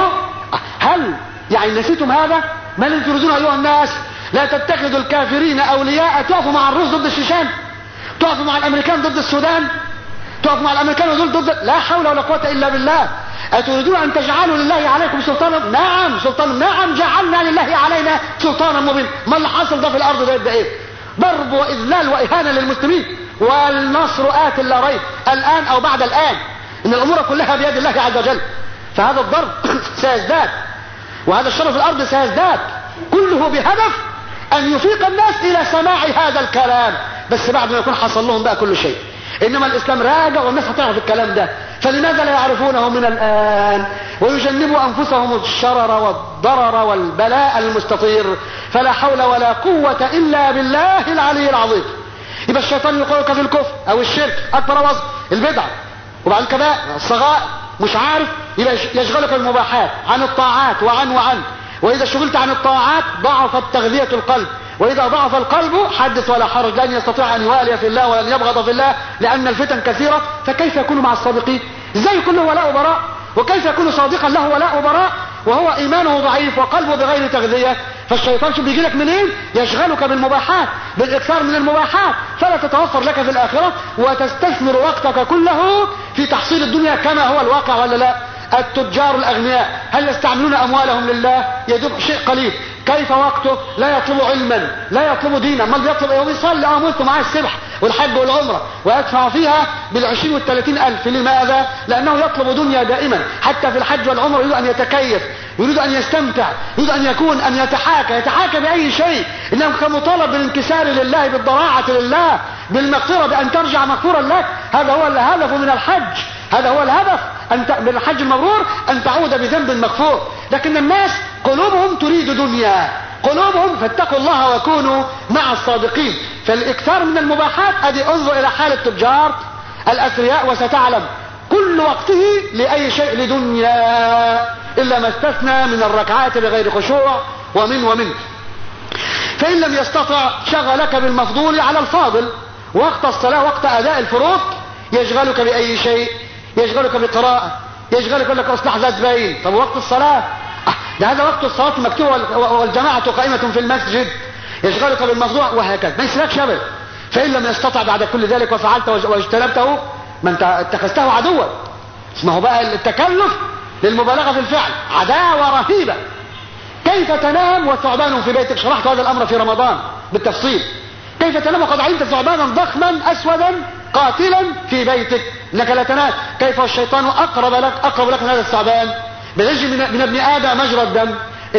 هل يعني نسيتم هذا؟ ما الذي تريدون أيها الناس؟ لا تتخذوا الكافرين أولياء. تقفوا مع الروس ضد الشيشان، تقفوا مع الأمريكان ضد السودان، تقفوا مع الأمريكان ودول ضد، لا حول ولا قوة إلا بالله. أتريدون أن تجعلوا لله عليكم سلطانا؟ نعم سلطان، نعم جعلنا لله علينا سلطانا مبين. ما اللي حصل ده في الأرض ده يبقى إيه؟ ضرب وإذلال وإهانة للمسلمين، والنصر آت لا ريب الآن أو بعد الآن، إن الأمور كلها بيد الله عز وجل. فهذا الضرب سيزداد وهذا الشر في الأرض سيزداد، كله بهدف أن يفيق الناس إلى سماع هذا الكلام، بس بعد ما يكون حصل لهم بقى كل شيء. إنما الإسلام راجع والناس هتعرف الكلام ده، فلماذا لا يعرفونه من الآن ويجنبوا أنفسهم الشرر والضرر والبلاء المستطير؟ فلا حول ولا قوة إلا بالله العلي العظيم. يبقى الشيطان يقولك في الكفر أو الشرك أكبر وصف البدعة، وبعد الكبائر الصغائر مش عارف، يبقى يشغلك المباحات عن الطاعات وعن وإذا شغلت عن الطاعات ضعفت تغذية القلب، وإذا ضعف القلب حدث ولا حرج، لن يستطيع أن يوالي في الله ولن يبغض في الله، لأن الفتن كثيرة. فكيف يكون مع الصادقين؟ ازاي يكون له ولاء وبراء؟ وكيف يكون صادقا له ولاء وبراء وهو إيمانه ضعيف وقلبه بغير تغذية؟ فالشيطان شو بيجي لك منين؟ يشغلك بالمباحات، بالإكثار من المباحات، فلا تتوفر لك في الآخرة وتستثمر وقتك كله في تحصيل الدنيا كما هو الواقع ولا لا؟ التجار الأغنياء هل يستعملون أموالهم لله؟ يدوب شيء قليل. كيف وقته؟ لا يطلب علما، لا يطلب دينا، ما بيطلب ايه؟ ويصلي اموته معاه السبح والحج والعمره ويدفع فيها بال20 وال30 ألف. لماذا؟ لأنه يطلب دنيا دائما، حتى في الحج والعمره يريد أن يتكيف، يريد أن يستمتع، يريد أن يكون أن يتحاكى بأي شيء، إنه كمطالب بالانكسار لله، بالضراعة لله، بالمغفرة، بأن ترجع مغفورا لك. هذا هو الهدف من الحج، هذا هو الهدف من الحج المبرور، أن تعود بذنب مغفور. لكن الناس قلوبهم تريد دنيا، قلوبهم، فاتقوا الله وكونوا مع الصادقين. فالإكثار من المباحات، أدي انظر إلى حال التجار الأثرياء وستعلم كل وقته لأي شيء لدنيا، إلا ما استثنى من الركعات بغير خشوع ومن. فإن لم يستطع شغلك بالمفضول على الفاضل. وقت الصلاة، وقت أداء الفروض، يشغلك بأي شيء، يشغلك بقراءة، يشغلك لك اصلاح ذات بين. طب وقت الصلاة ده هذا وقت الصلاة المكتوبة والجماعة قائمة في المسجد، يشغلك بالمفضوع وهكذا، ما يسلكش أبدا. فإن لم يستطع بعد كل ذلك وفعلت واجتنبته، ما انت اتخذته عدوا. اسمه بقى التكلف للمبالغة في الفعل، عداوة رهيبة. كيف تنام وثعبان في بيتك؟ شرحت هذا الأمر في رمضان بالتفصيل. كيف تنام وقد علمت ثعبانا ضخما أسودا قاتلا في بيتك؟ انك لا تنام. كيف الشيطان أقرب لك من هذا الثعبان؟ بيجري من ابن آدم مجرى الدم،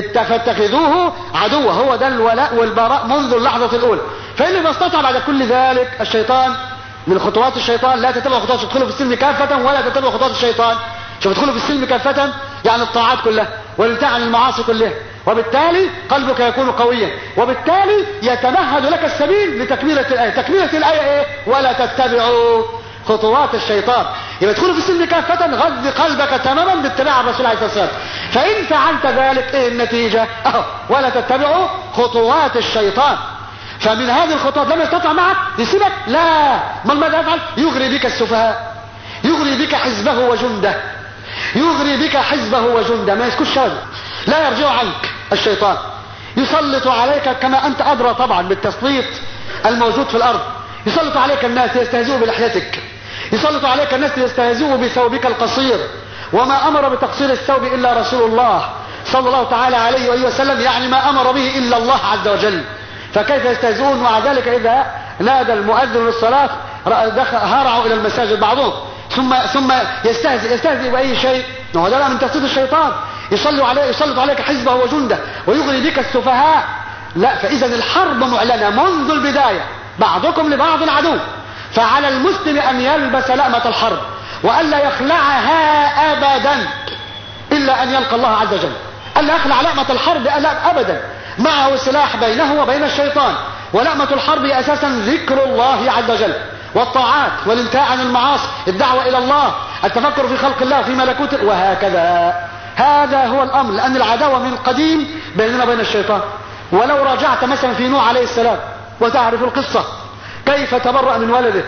فاتخذوه عدوا. هو ده الولاء والبراء منذ اللحظة الأولى. فإن لم يستطع بعد كل ذلك الشيطان، من خطوات الشيطان لا تتبع خطوات، تدخلوا في السلم كافة ولا تتبع خطوات الشيطان. شوف، تدخلوا في السلم كافة يعني الطاعات كلها والابتعاد عن المعاصي كلها، وبالتالي قلبك يكون قويا، وبالتالي يتمهد لك السبيل لتكملة الآية. تكملة الآية ايه؟ ولا تتبعوا خطوات الشيطان. يبقى تدخلوا في السلم كافة، غذ قلبك تماما باتباع الرسول عليه الصلاة والسلام. فإن فعلت ذلك ايه النتيجة؟ ولا تتبعوا خطوات الشيطان. فمن هذه الخطوات لم يستطع معك يسيبك؟ لا. ما ماذا يفعل؟ يغري بك السفهاء، يغري بك حزبه وجنده، يغري بك حزبه وجنده، ما يسكتش هذا، لا يرجع عنك الشيطان، يسلط عليك كما أنت أدرى طبعا بالتسليط الموجود في الأرض. يسلط عليك الناس يستهزئوا بلحيتك، يسلط عليك الناس يستهزئوا بثوبك القصير، وما أمر بتقصير الثوب إلا رسول الله صلى الله تعالى عليه وآله وسلم، يعني ما أمر به إلا الله عز وجل، فكيف يستهزئون؟ مع ذلك إذا نادى المؤذن للصلاة هرعوا إلى المساجد بعضهم، ثم يستهزئ بأي شيء، وهذا من تسليط الشيطان، يسلط عليك حزبه وجنده ويغري بك السفهاء. لا، فإذا الحرب معلنة منذ البداية، بعضكم لبعض عدو، فعلى المسلم أن يلبس لأمة الحرب وألا يخلعها أبدا إلا أن يلقى الله عز وجل، ألا يخلع لأمة الحرب أبدا، معه سلاح بينه وبين الشيطان، ولأمة الحرب أساسا ذكر الله عز وجل والطاعات والانتهاء عن المعاصي، الدعوة إلى الله، التفكر في خلق الله، في ملكوت، وهكذا. هذا هو الأمر، لأن العداوة من قديم بيننا وبين الشيطان. ولو راجعت مثلا في نوح عليه السلام وتعرف القصة كيف تبرأ من ولده،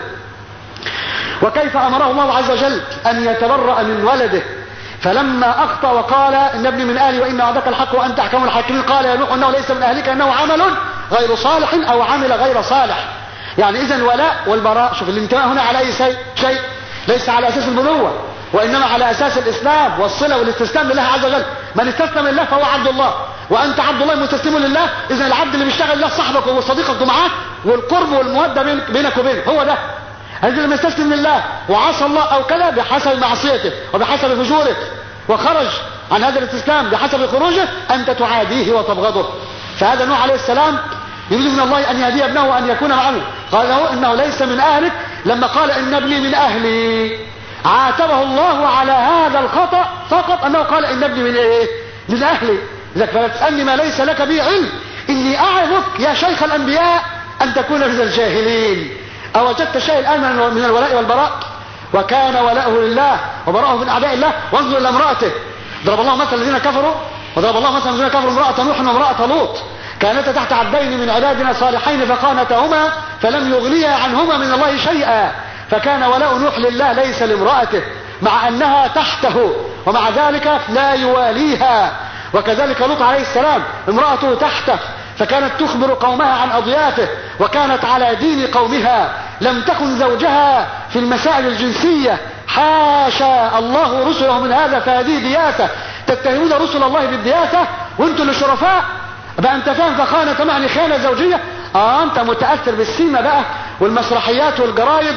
وكيف أمره الله عز وجل أن يتبرأ من ولده، فلما أخطأ وقال إن ابني من أهلي وإن وعدك الحق وأنت أحكم الحاكمين، قال يا نوح إنه ليس من أهلك إنه عمل غير صالح أو عمل غير صالح. يعني إذن الولاء والبراء، شوف الانتماء هنا على أي شيء ليس على أساس البنوة، وإنما على أساس الإسلام والصلة والاستسلام لله عز وجل. من استسلم لله فهو عبد الله، وأنت عبد الله مستسلم لله. إذن العبد اللي بيشتغل لله صاحبك وصديقك معاه، والقرب والمودة بينك وبينه، هو ده. هذا اللي يستسلم لله وعصى الله أو كذا بحسب معصيته وبحسب فجوره، وخرج عن هذا الاستسلام بحسب خروجه، أنت تعاديه وتبغضه. فهذا نوح عليه السلام يريد من الله أن يهدي ابنه وأن يكون معه، قال له إنه ليس من أهلك. لما قال إن ابني من أهلي عاتبه الله على هذا الخطأ فقط، أنه قال إن ابني من إيه؟ من أهلي. لذلك فلا تسألني ما ليس لك به علم، إني أعظك يا شيخ الأنبياء أن تكون من الجاهلين. أوجدت شيء الآن من الولاء والبراء؟ وكان ولاؤه لله وبراءه من أعداء الله. وانظر إلى امرأته، ضرب الله مثلا الذين كفروا، وضرب الله مثلا الذين كفروا امرأة نوح وامرأة لوط، كانتا تحت عبدين من عبادنا صالحين فخانتهما فلم يغنيا عنهما من الله شيئا. فكان ولاء نوح لله ليس لامرأته، مع أنها تحته، ومع ذلك لا يواليها. وكذلك لوط عليه السلام امرأته تحته، فكانت تخبر قومها عن أضيافه، وكانت على دين قومها، لم تكن زوجها في المسائل الجنسية، حاشا الله رسله من هذا، فهذه دياسة. تتهمون رسل الله بالدياسة وانتم اللي شرفاء بقى. انت فاهم؟ فخانة معني خيانة زوجية. انت متأثر بالسينما بقى والمسرحيات والجرايد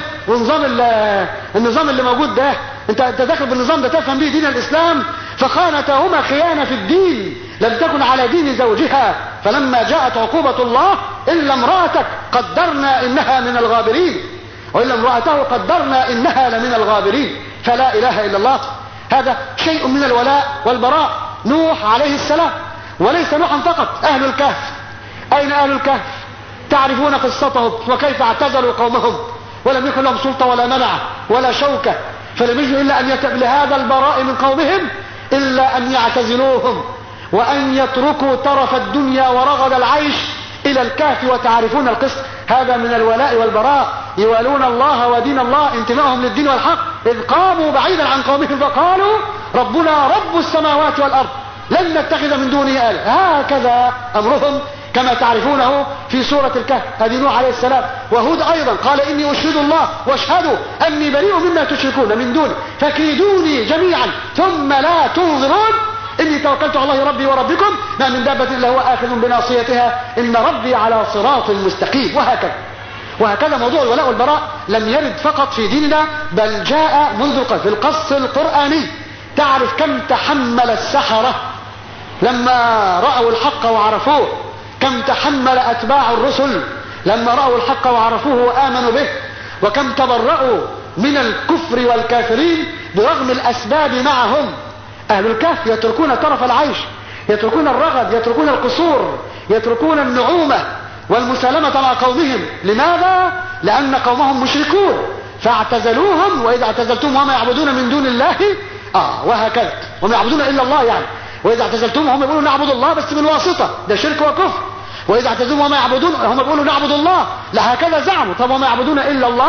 والنظام اللي موجود ده، انت داخل بالنظام ده تفهم به دين الإسلام. فخانتهما خيانة في الدين، لم تكن على دين زوجها. فلما جاءت عقوبة الله إلا امرأتك قدرنا إنها من الغابرين، وإلا امرأته قدرنا إنها لمن الغابرين. فلا إله إلا الله. هذا شيء من الولاء والبراء. نوح عليه السلام، وليس نوحا فقط، أهل الكهف. أين أهل الكهف؟ تعرفون قصتهم وكيف اعتزلوا قومهم، ولم يكن لهم سلطة ولا منع ولا شوكة، فلم يجوا إلا أن لهذا البراء من قومهم إلا أن يعتزلوهم وأن يتركوا طرف الدنيا ورغد العيش إلى الكهف. وتعرفون القصة. هذا من الولاء والبراء، يوالون الله ودين الله، انتمائهم للدين والحق. إذ قاموا بعيدا عن قومهم فقالوا ربنا رب السماوات والأرض لن نتخذ من دونه آلهة. هكذا أمرهم كما تعرفونه في سورة الكهف. هذه نوح عليه السلام. وهود أيضا قال إني أشهد الله واشهدوا أني بريء مما تشركون من دونه فكيدوني جميعا ثم لا تنظرون إني توكلت على الله ربي وربكم ما من دابة إلا هو آخذ بناصيتها إن ربي على صراط مستقيم. وهكذا موضوع الولاء والبراء لم يرد فقط في ديننا، بل جاء منذ في القص القرآني. تعرف كم تحمل السحرة لما رأوا الحق وعرفوه، كم تحمل أتباع الرسل لما رأوا الحق وعرفوه وآمنوا به، وكم تبرأوا من الكفر والكافرين برغم الأسباب معهم. أهل الكهف يتركون طرف العيش، يتركون الرغد، يتركون القصور، يتركون النعومة والمسالمة مع قومهم. لماذا؟ لأن قومهم مشركون فاعتزلوهم. وإذا اعتزلتم وما يعبدون من دون الله وهكذا، وما يعبدون إلا الله يعني. وإذا اعتزلتم هم يقولون نعبد الله بس من واسطة، ده شرك وكفر. وإذا اعتزلوا وما يعبدون هم يقولوا نعبد الله، لا هكذا زعموا. طب وما يعبدون إلا الله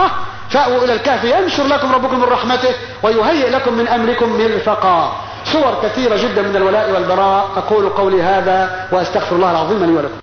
فأووا إلى الكهف ينشر لكم ربكم من رحمته ويهيئ لكم من أمركم مرفقا. صور كثيرة جدا من الولاء والبراء. أقول قولي هذا وأستغفر الله العظيم لي ولكم.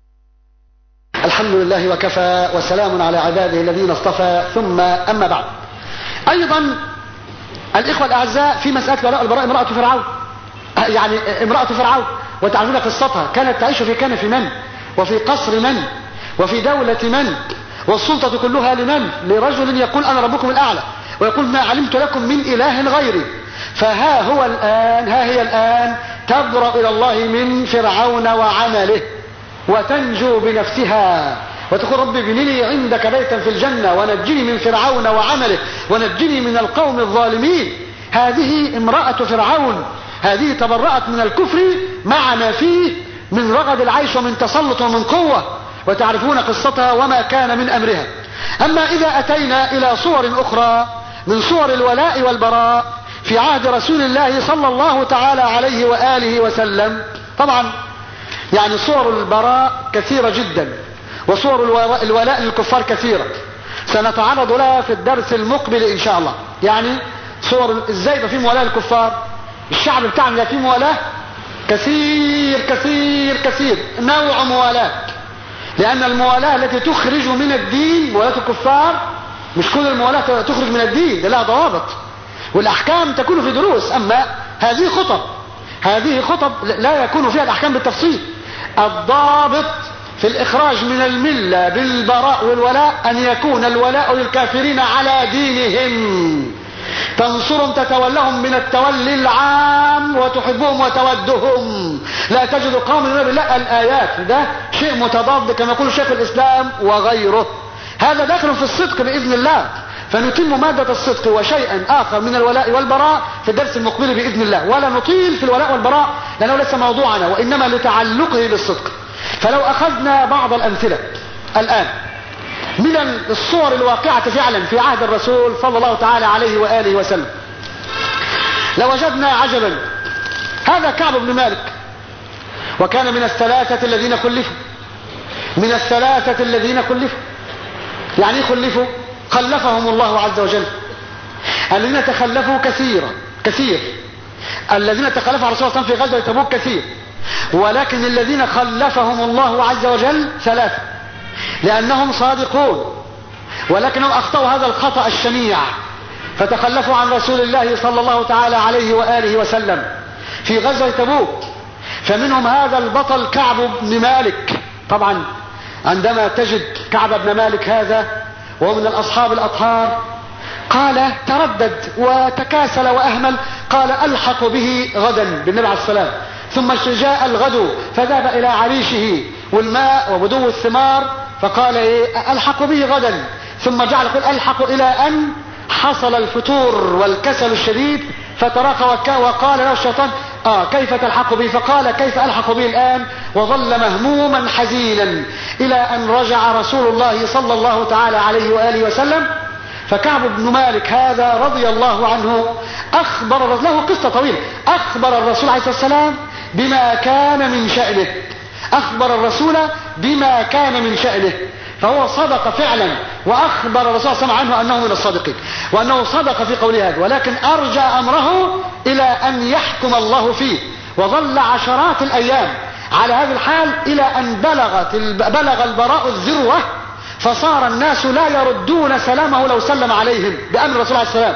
الحمد لله وكفى وسلام على عباده الذين اصطفى، ثم أما بعد. أيضا الإخوة الأعزاء، في مسألة الولاء والبراء امرأة فرعون، يعني امرأة فرعون وتعرفون قصتها، كانت تعيش في كنف من، وفي قصر من، وفي دولة من، والسلطة كلها لمن؟ لرجل يقول أنا ربكم الأعلى، ويقول ما علمت لكم من إله غيري. فها هو الآن، ها هي الآن تبرأ إلى الله من فرعون وعمله وتنجو بنفسها وتقول ربي ابن لي عندك بيتا في الجنة ونجني من فرعون وعمله ونجني من القوم الظالمين. هذه امرأة فرعون، هذه تبرأت من الكفر مع ما فيه من رغد العيش ومن تسلط ومن قوة، وتعرفون قصتها وما كان من أمرها. أما إذا أتينا إلى صور أخرى من صور الولاء والبراء في عهد رسول الله صلى الله تعالى عليه وآله وسلم، طبعا يعني صور البراء كثيرة جدا، وصور الولاء للكفار كثيرة، سنتعرض لها في الدرس المقبل إن شاء الله. يعني صور ازاي يبقى في موالاه للكفار. الشعب بتاعنا فيه موالاه كثير كثير كثير، نوع موالاه، لأن الموالاه التي تخرج من الدين موالاه الكفار، مش كل الموالاه تخرج من الدين، لها ضوابط والأحكام تكون في دروس. أما هذه خطب لا يكون فيها الأحكام بالتفصيل. الضابط في الإخراج من الملة بالبراء والولاء أن يكون الولاء للكافرين على دينهم، تنصرهم تتولهم من التولي العام وتحبهم وتودهم. لا تجد قوم يؤمنون بالله. الآيات ده شيء متضاد كما يقول شيخ الإسلام وغيره. هذا داخل في الصدق بإذن الله، فنتم مادة الصدق وشيئا آخر من الولاء والبراء في الدرس المقبل بإذن الله، ولا نطيل في الولاء والبراء لأنه ليس موضوعنا وإنما لتعلقه بالصدق. فلو أخذنا بعض الأمثلة الآن من الصور الواقعة فعلا في عهد الرسول صلى الله تعالى عليه وآله وسلم، لوجدنا عجبا. هذا كعب بن مالك، وكان من الثلاثة الذين خلفوا. من الثلاثة الذين خلفوا، يعني خلفوا خلفهم الله عز وجل. الذين تخلفوا كثير. الذين تخلفوا على رسول الله في غزوة تبوك كثير، ولكن الذين خلفهم الله عز وجل ثلاثة، لأنهم صادقون ولكنهم أخطأوا هذا الخطأ الشنيع، فتخلفوا عن رسول الله صلى الله تعالى عليه وآله وسلم في غزوة تبوك. فمنهم هذا البطل كعب بن مالك. طبعا عندما تجد كعب بن مالك هذا وهو من الأصحاب الأطهار، قال تردد وتكاسل وأهمل، قال ألحق به غدا بالنبي عليه السلام. ثم جاء الغدو فذهب إلى عريشه والماء وبدو الثمار، فقال ألحق به غدا. ثم جعل يقول ألحق إلى أن حصل الفتور والكسل الشديد، فتراخى وقال له الشيطان كيف تلحق به؟ فقال كيف ألحق به الآن؟ وظل مهموما حزينا إلى أن رجع رسول الله صلى الله تعالى عليه وآله وسلم. فكعب بن مالك هذا رضي الله عنه أخبر، له قصة طويلة، أخبر الرسول عليه الصلاة والسلام بما كان من شأنه، أخبر الرسول بما كان من شأنه، فهو صدق فعلا، وأخبر الرسول صلى الله عليه وسلم عنه أنه من الصادقين وأنه صدق في قوله هذا، ولكن أرجع أمره إلى أن يحكم الله فيه. وظل عشرات الأيام على هذا الحال إلى أن بلغ البراء الذروة، فصار الناس لا يردون سلامه لو سلم عليهم بأمر الرسول عليه السلام،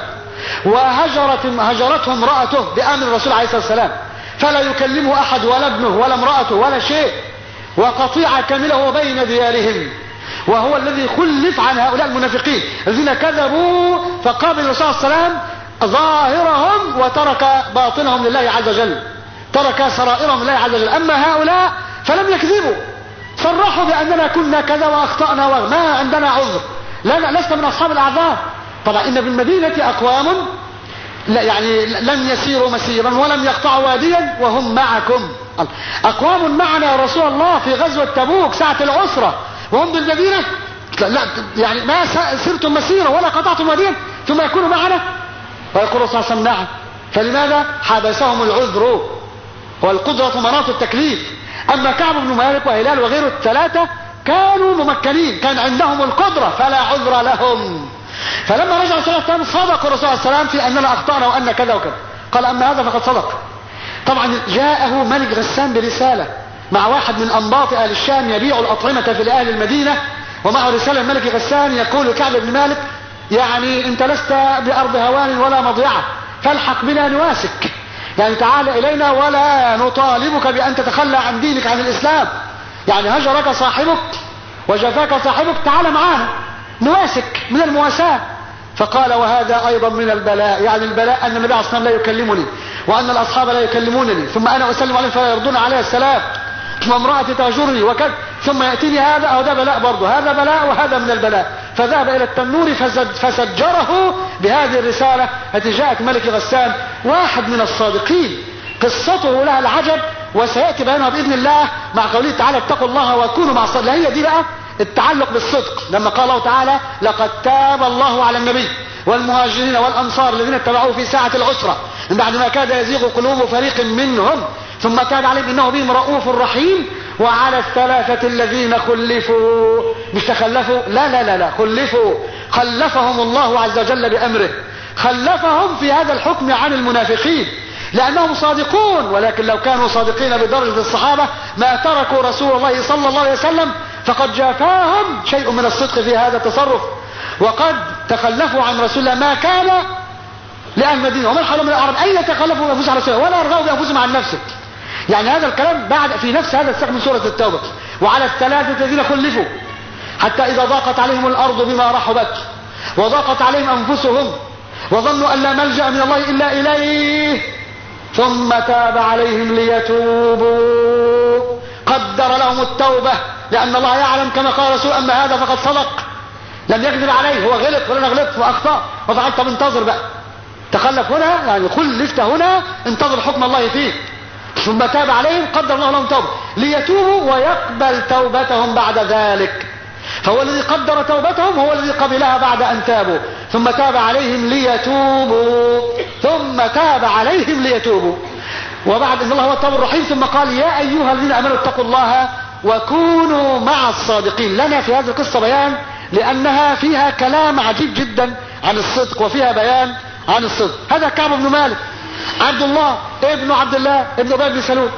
وهجرتهم امرأته بأمر الرسول عليه السلام، فلا يكلمه أحد ولا ابنه ولا امرأته ولا شيء، وقطيعة كاملة بين ديارهم. وهو الذي خلف عن هؤلاء المنافقين الذين كذبوا فقابل الرسول صلى الله عليه وسلم ظاهرهم وترك باطنهم لله عز وجل، ترك سرائرهم لله عز وجل. أما هؤلاء فلم يكذبوا، صرحوا بأننا كنا كذا وأخطأنا وما عندنا عذر، لست من أصحاب الأعذار. طبعا إن بالمدينة أقوام يعني لم يسيروا مسيرا ولم يقطعوا واديا وهم معكم. أقوام معنا يا رسول الله في غزوة تبوك ساعة العسرة وهم بالمدينة، لا يعني ما سرتم مسيرا ولا قطعتم واديا ثم يكونوا معنا. ويقول الرسول صلى الله عليه وسلم نعم. فلماذا؟ حبسهم العذر والقدرة مناط التكليف. أما كعب بن مالك وهلال وغيره الثلاثة كانوا ممكنين، كان عندهم القدرة فلا عذر لهم. فلما رجع صلى الله عليه وسلم صدق الرسول صلى الله عليه وسلم في أننا أخطأنا وأن كذا وكذا. قال أما هذا فقد صدق. طبعا جاءه ملك غسان برسالة مع واحد من أنباط أهل الشام يبيع الأطعمة في أهل المدينة، ومعه رسالة الملك غسان يقول لكعب بن مالك يعني أنت لست بأرض هوان ولا مضيعة، فالحق بنا نواسك، يعني تعال إلينا ولا نطالبك بأن تتخلى عن دينك عن الإسلام، يعني هجرك صاحبك وجفاك صاحبك، تعال معانا نواسك من المواساة. فقال وهذا أيضا من البلاء، يعني البلاء أن النبي عليه الصلاة والسلام لا يكلمني وأن الأصحاب لا يكلمونني، ثم أنا أسلم عليهم فلا يردون علي السلام، ثم امرأتي تهجرني وكذا، ثم يأتيني هذا أو ده بلاء برضه، هذا بلاء وهذا من البلاء. فذهب إلى التنور فسجره بهذه الرسالة التي جاءت ملك غسان، واحد من الصادقين قصته لها العجب وسيأتي بيانها بإذن الله مع قوله تعالى اتقوا الله وكونوا مع الصادقين. هي دي بقى التعلق بالصدق، لما قال الله تعالى لقد تاب الله على النبي والمهاجرين والأنصار الذين اتبعوه في ساعة العسرة من بعد ما كاد يزيغ قلوب فريق منهم ثم تاب عليهم إنه بهم رؤوف رحيم. وعلى الثلاثة الذين خلفوا، مش تخلفوا، لا لا لا لا، خلفوا، خلفهم الله عز وجل بأمره، خلفهم في هذا الحكم عن المنافقين لأنهم صادقون، ولكن لو كانوا صادقين بدرجة الصحابة ما تركوا رسول الله صلى الله عليه وسلم، فقد جافاهم شيء من الصدق في هذا التصرف، وقد تخلفوا عن رسول الله ما كان لأهل المدينة ومن حولهم من الأعراب أن يتخلفوا بأنفسهم عن رسول الله ولا يرغبوا بأنفسهم عن نفسه. يعني هذا الكلام بعد في نفس هذا السياق من سورة التوبة، وعلى الثلاثة الذين خلفوا حتى إذا ضاقت عليهم الأرض بما رحبت وضاقت عليهم أنفسهم وظنوا أن لا ملجأ من الله إلا إليه ثم تاب عليهم ليتوبوا قدر لهم التوبة، لأن الله يعلم كما قال رسول أما هذا فقد صدق، لم يكذب عليه، هو غلط ولا غلط وأخطأ وفعلت. طب انتظر بقى، تخلف هنا يعني خلفت هنا، انتظر حكم الله فيه. ثم تاب عليهم قدر الله لهم توبة ليتوبوا ويقبل توبتهم بعد ذلك، فهو الذي قدر توبتهم هو الذي قبلها بعد أن تابوا. ثم تاب عليهم ليتوبوا، ثم تاب عليهم ليتوبوا، وبعد إن الله هو التواب الرحيم. ثم قال يا أيها الذين آمنوا اتقوا الله وكونوا مع الصادقين. لنا في هذه القصة بيان لأنها فيها كلام عجيب جدا عن الصدق وفيها بيان عن الصدق. هذا كعب بن مالك عبد الله ابن عبد الله ابن أبي بن سلول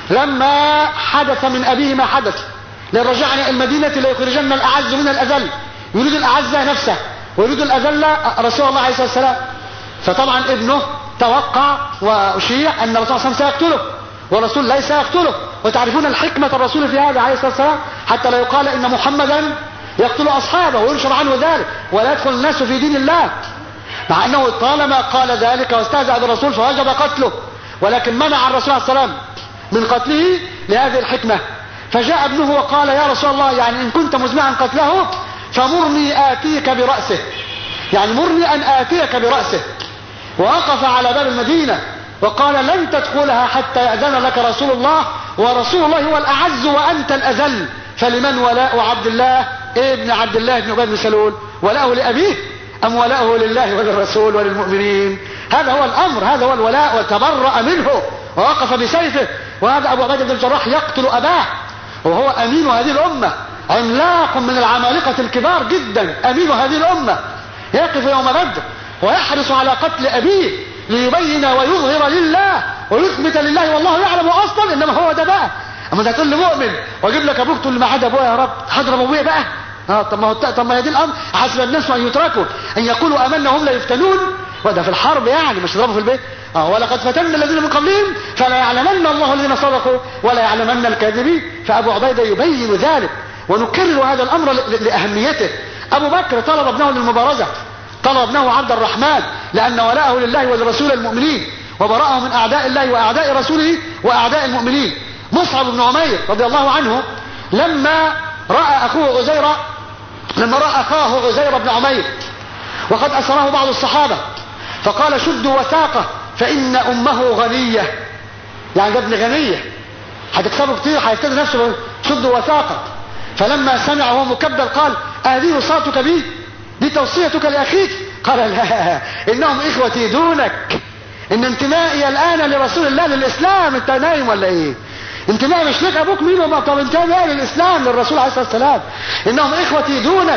لما حدث من أبيه ما حدث للرجعن المدينة ليخرجن الأعز من الأذل، يريد الأعز نفسه ويريد الأذل رسول الله عليه الصلاة والسلام. فطبعا ابنه توقع وأشيع أن الرسول صلى الله عليه وسلم سيقتله والرسول ليس يقتله، وتعرفون الحكمة الرسول في هذا عليه الصلاة والسلام حتى لا يقال إن محمدا يقتل أصحابه وينشر عنه ذلك ولا يدخل الناس في دين الله، مع أنه طالما قال ذلك واستهزأ بالرسول فوجب قتله، ولكن منع الرسول عليه الصلاة والسلام من قتله لهذه الحكمة. فجاء ابنه وقال يا رسول الله يعني إن كنت مزمعا قتله فمرني آتيك برأسه، يعني مرني أن آتيك برأسه. ووقف على باب المدينة وقال لن تدخلها حتى يأذن لك رسول الله، ورسول الله هو الأعز وأنت الأذل، فلمن ولاء عبد الله ابن عبد الله بن أبي بن سلول؟ ولاءه لأبيه أم ولاءه لله وللرسول وللمؤمنين؟ هذا هو الأمر، هذا هو الولاء، وتبرأ منه ووقف بسيفه. وهذا أبو عبيدة بن الجراح يقتل أباه وهو أمين هذه الأمة، عملاق من العمالقة الكبار جدا، أمين هذه الأمة، يقف يوم بدر ويحرص على قتل أبيه ليبين ويظهر لله ويثبت لله والله يعلم أصلا. إنما هو ده بقى، أما أنت تقول لمؤمن وأجيب لك أبوك تقول لي ما عدا أبويا يا رب هضرب أبويا بقى؟ طب ما هي دي الأمر، حسب الناس أن يتركوا أن يقولوا آمنا هم لا يفتنون، وده في الحرب يعني مش يضربوا في البيت. ولقد فتنا الذين من قبلهم فلا يعلمن الله الذين صدقوا ولا يعلمن الكاذبين. فأبو عبيدة يبين ذلك، ونكرر هذا الأمر لأهميته. أبو بكر طلب ابنه للمبارزة، طلب ابنه عبد الرحمن لأن ولاءه لله ولرسول المؤمنين وبراءه من أعداء الله وأعداء رسوله وأعداء المؤمنين. مصعب بن عمير رضي الله عنه لما رأى أخاه عزير بن عمير وقد أسره بعض الصحابة فقال شدوا وثاقه فإن أمه غنية، يعني جابني غنية هتكسبه كتير هيفتدي نفسه، شدوا وثاقه. فلما سمع وهو مكبر قال هذه وصاتك بي؟ دي توصيتك لأخيك؟ قال لا، إنهم إخوتي دونك، إن انتمائي الآن لرسول الله للإسلام. أنت نايم ولا إيه؟ انتمائي مش لك أبوك مين وما؟ طب انتمائي للإسلام للرسول عليه الصلاة والسلام. إنهم إخوتي دونك،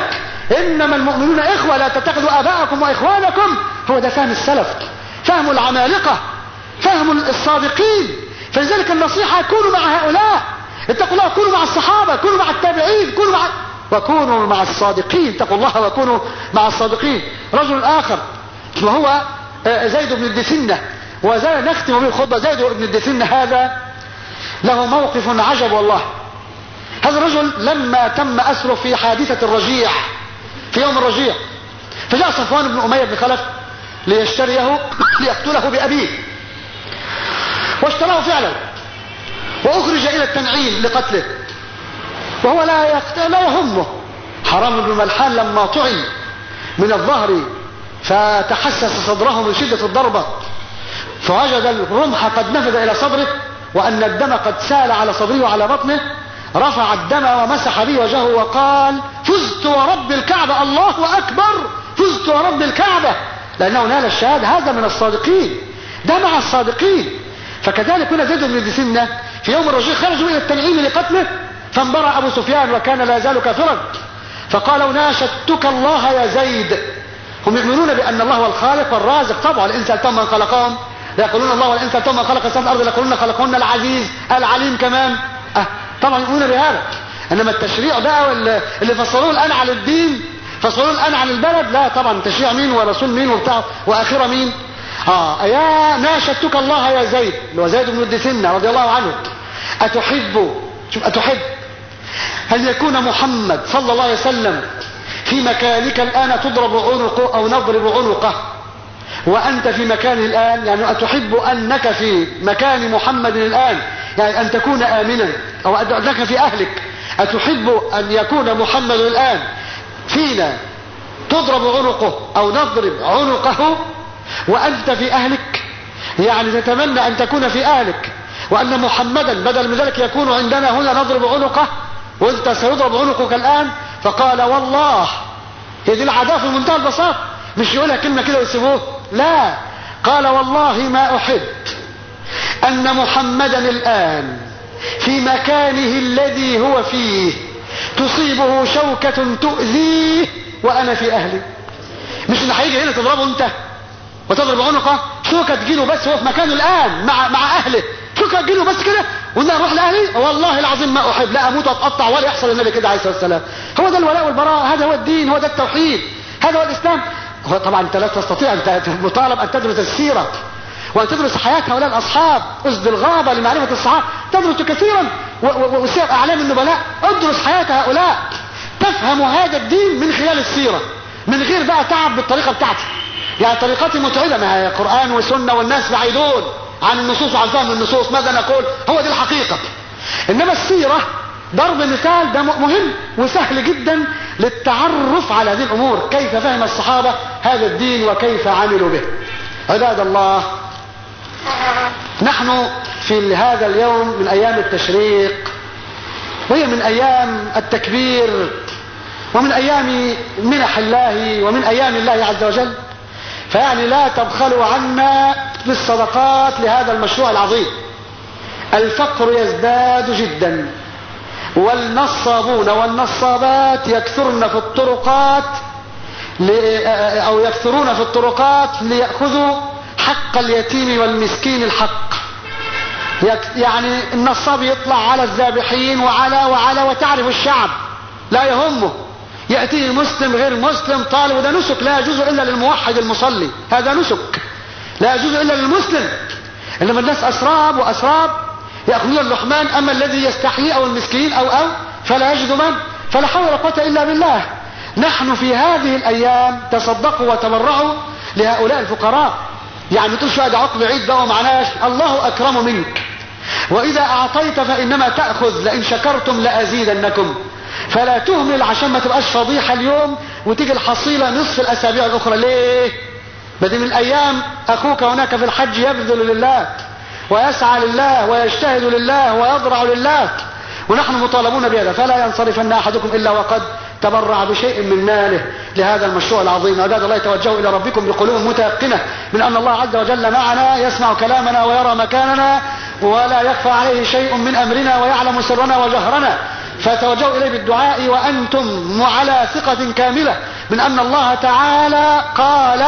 إنما المؤمنون إخوة لا تتخذوا آباءكم وإخوانكم. هو ده فهم السلف، فهم العمالقة، فهم الصادقين. فلذلك النصيحة: كونوا مع هؤلاء، اتقوا الله، كونوا مع الصحابة، كونوا مع التابعين، وكونوا مع الصادقين، اتقوا الله وكونوا مع الصادقين. رجل آخر وهو زيد بن الدثنة، وزال نختم به الخطبة. زيد بن الدثنة هذا له موقف عجب والله. هذا الرجل لما تم أسره في حادثة الرجيع، في يوم الرجيع، فجاء صفوان بن أمية بن خلف ليشتريه ليقتله بأبيه، واشتراه فعلا، وأخرج إلى التنعيم لقتله، وهو لا يهمه. حرام بن ملحان لما طعن من الظهر فتحسس صدره من شدة الضربة، فوجد الرمح قد نفذ إلى صدره وأن الدم قد سال على صدره وعلى بطنه، رفع الدم ومسح به وجهه وقال: فزت ورب الكعبة، الله أكبر، فزت ورب الكعبة، لأنه نال الشهادة. هذا من الصادقين، ده مع الصادقين. فكذلك هنا زيد بن الدثنة في يوم الرجيع خرجوا إلى التنعيم لقتله، فانبرأ أبو سفيان وكان لا يزال كافرا، فقالوا: ناشدتك الله يا زيد. هم يؤمنون بأن الله هو الخالق والرازق طبعا، لئن سألتهم من خلقهم ليقولون الله، ولئن سألتهم من خلق السماوات والأرض ليقولون خلقهن العزيز العليم كمان. طبعا يؤمنون بهذا. انما التشريع بقى اللي فصلوه الآن على الدين، فصلوه الآن عن البلد، لا طبعا. تشريع مين ورسول مين وبتاع وآخرة مين؟ يا ناشدتك الله يا زيد، اللي هو زيد بن الدثنة رضي الله عنه، أتحب هل يكون محمد صلى الله عليه وسلم في مكانك الآن تضرب عنقه أو نضرب عنقه وأنت في مكانه الآن؟ يعني أتحب أنك في مكان محمد الآن، يعني أن تكون آمنا، أو أنك في أهلك، أتحب أن يكون محمد الآن فينا تضرب عنقه أو نضرب عنقه وأنت في أهلك؟ يعني تتمنى أن تكون في أهلك وأن محمدا بدل من ذلك يكون عندنا هنا نضرب عنقه وأنت سيضرب عنقك الآن؟ فقال: والله، هي دي العداء في منتهى البساطة، مش يقولها كلمة كده ويسيبوه، لا، قال: والله ما أحب أن محمدا الآن في مكانه الذي هو فيه تصيبه شوكة تؤذيه وأنا في أهلي. مش اللي هيجي هنا تضربه أنت وتضرب عنقه، شوكة تجيله بس هو في مكانه الآن مع أهله، شوكة تجيله بس كده وأنا أروح لأهلي؟ والله العظيم ما أحب، لا أموت وأتقطع ولا يحصل النبي كده عليه الصلاة والسلام. هو ده الولاء والبراء، هذا هو الدين، هو ده التوحيد، هذا هو الإسلام. هو طبعا أنت لا تستطيع، أنت مطالب أن تدرس السيرة وأن تدرس حياة هؤلاء الأصحاب، أسد الغابة لمعرفة الصحابة، تدرس كثيرا، وسير أعلام النبلاء، ادرس حياة هؤلاء، تفهم هذا الدين من خلال السيرة، من غير بقى تعب بالطريقة بتاعتي. يعني طريقتي متعبة، ما هي قرآن وسنة والناس بعيدون عن النصوص وعن فهم النصوص، ماذا نقول؟ هو دي الحقيقة. إنما السيرة ضرب مثال ده مهم وسهل جدا للتعرف على هذه الأمور، كيف فهم الصحابة هذا الدين وكيف عملوا به. عباد الله، نحن في هذا اليوم من أيام التشريق، وهي من أيام التكبير، ومن أيام منح الله ومن أيام الله عز وجل، فيعني لا تبخلوا عنا بالصدقات لهذا المشروع العظيم. الفقر يزداد جدا، والنصابون والنصابات يكثرون في الطرقات أو يكثرون في الطرقات ليأخذوا حق اليتيم والمسكين الحق. يعني النصاب يطلع على الذابحين وعلى وتعرف الشعب لا يهمه، يأتيه مسلم غير مسلم طالب، وده نسك لا يجوز إلا للموحد المصلي، هذا نسك لا يجوز إلا للمسلم. إنما الناس أسراب وأسراب يأخذون اللحمان، أما الذي يستحيي أو المسكين أو فلا يجد من، فلا حول ولا قوة إلا بالله. نحن في هذه الأيام تصدقوا وتبرعوا لهؤلاء الفقراء. يعني تقول شو هذا عقب عيد ده ومعناش، الله أكرم منك، وإذا أعطيت فإنما تأخذ، لئن شكرتم لأزيدنكم. فلا تهمل عشان ما تبقاش فضيحة اليوم وتيجي الحصيلة نصف الأسابيع الأخرى. ليه؟ بدي من الأيام أخوك هناك في الحج يبذل لله ويسعى لله ويجتهد لله ويضرع لله، ونحن مطالبون بهذا. فلا ينصرفن أحدكم إلا وقد تبرع بشيء من ماله لهذا المشروع العظيم. عباد الله، توجهوا إلى ربكم بقلوب متيقنة من أن الله عز وجل معنا، يسمع كلامنا ويرى مكاننا ولا يخفى عليه شيء من أمرنا ويعلم سرنا وجهرنا. فتوجهوا إليه بالدعاء وأنتم على ثقة كاملة من أن الله تعالى قال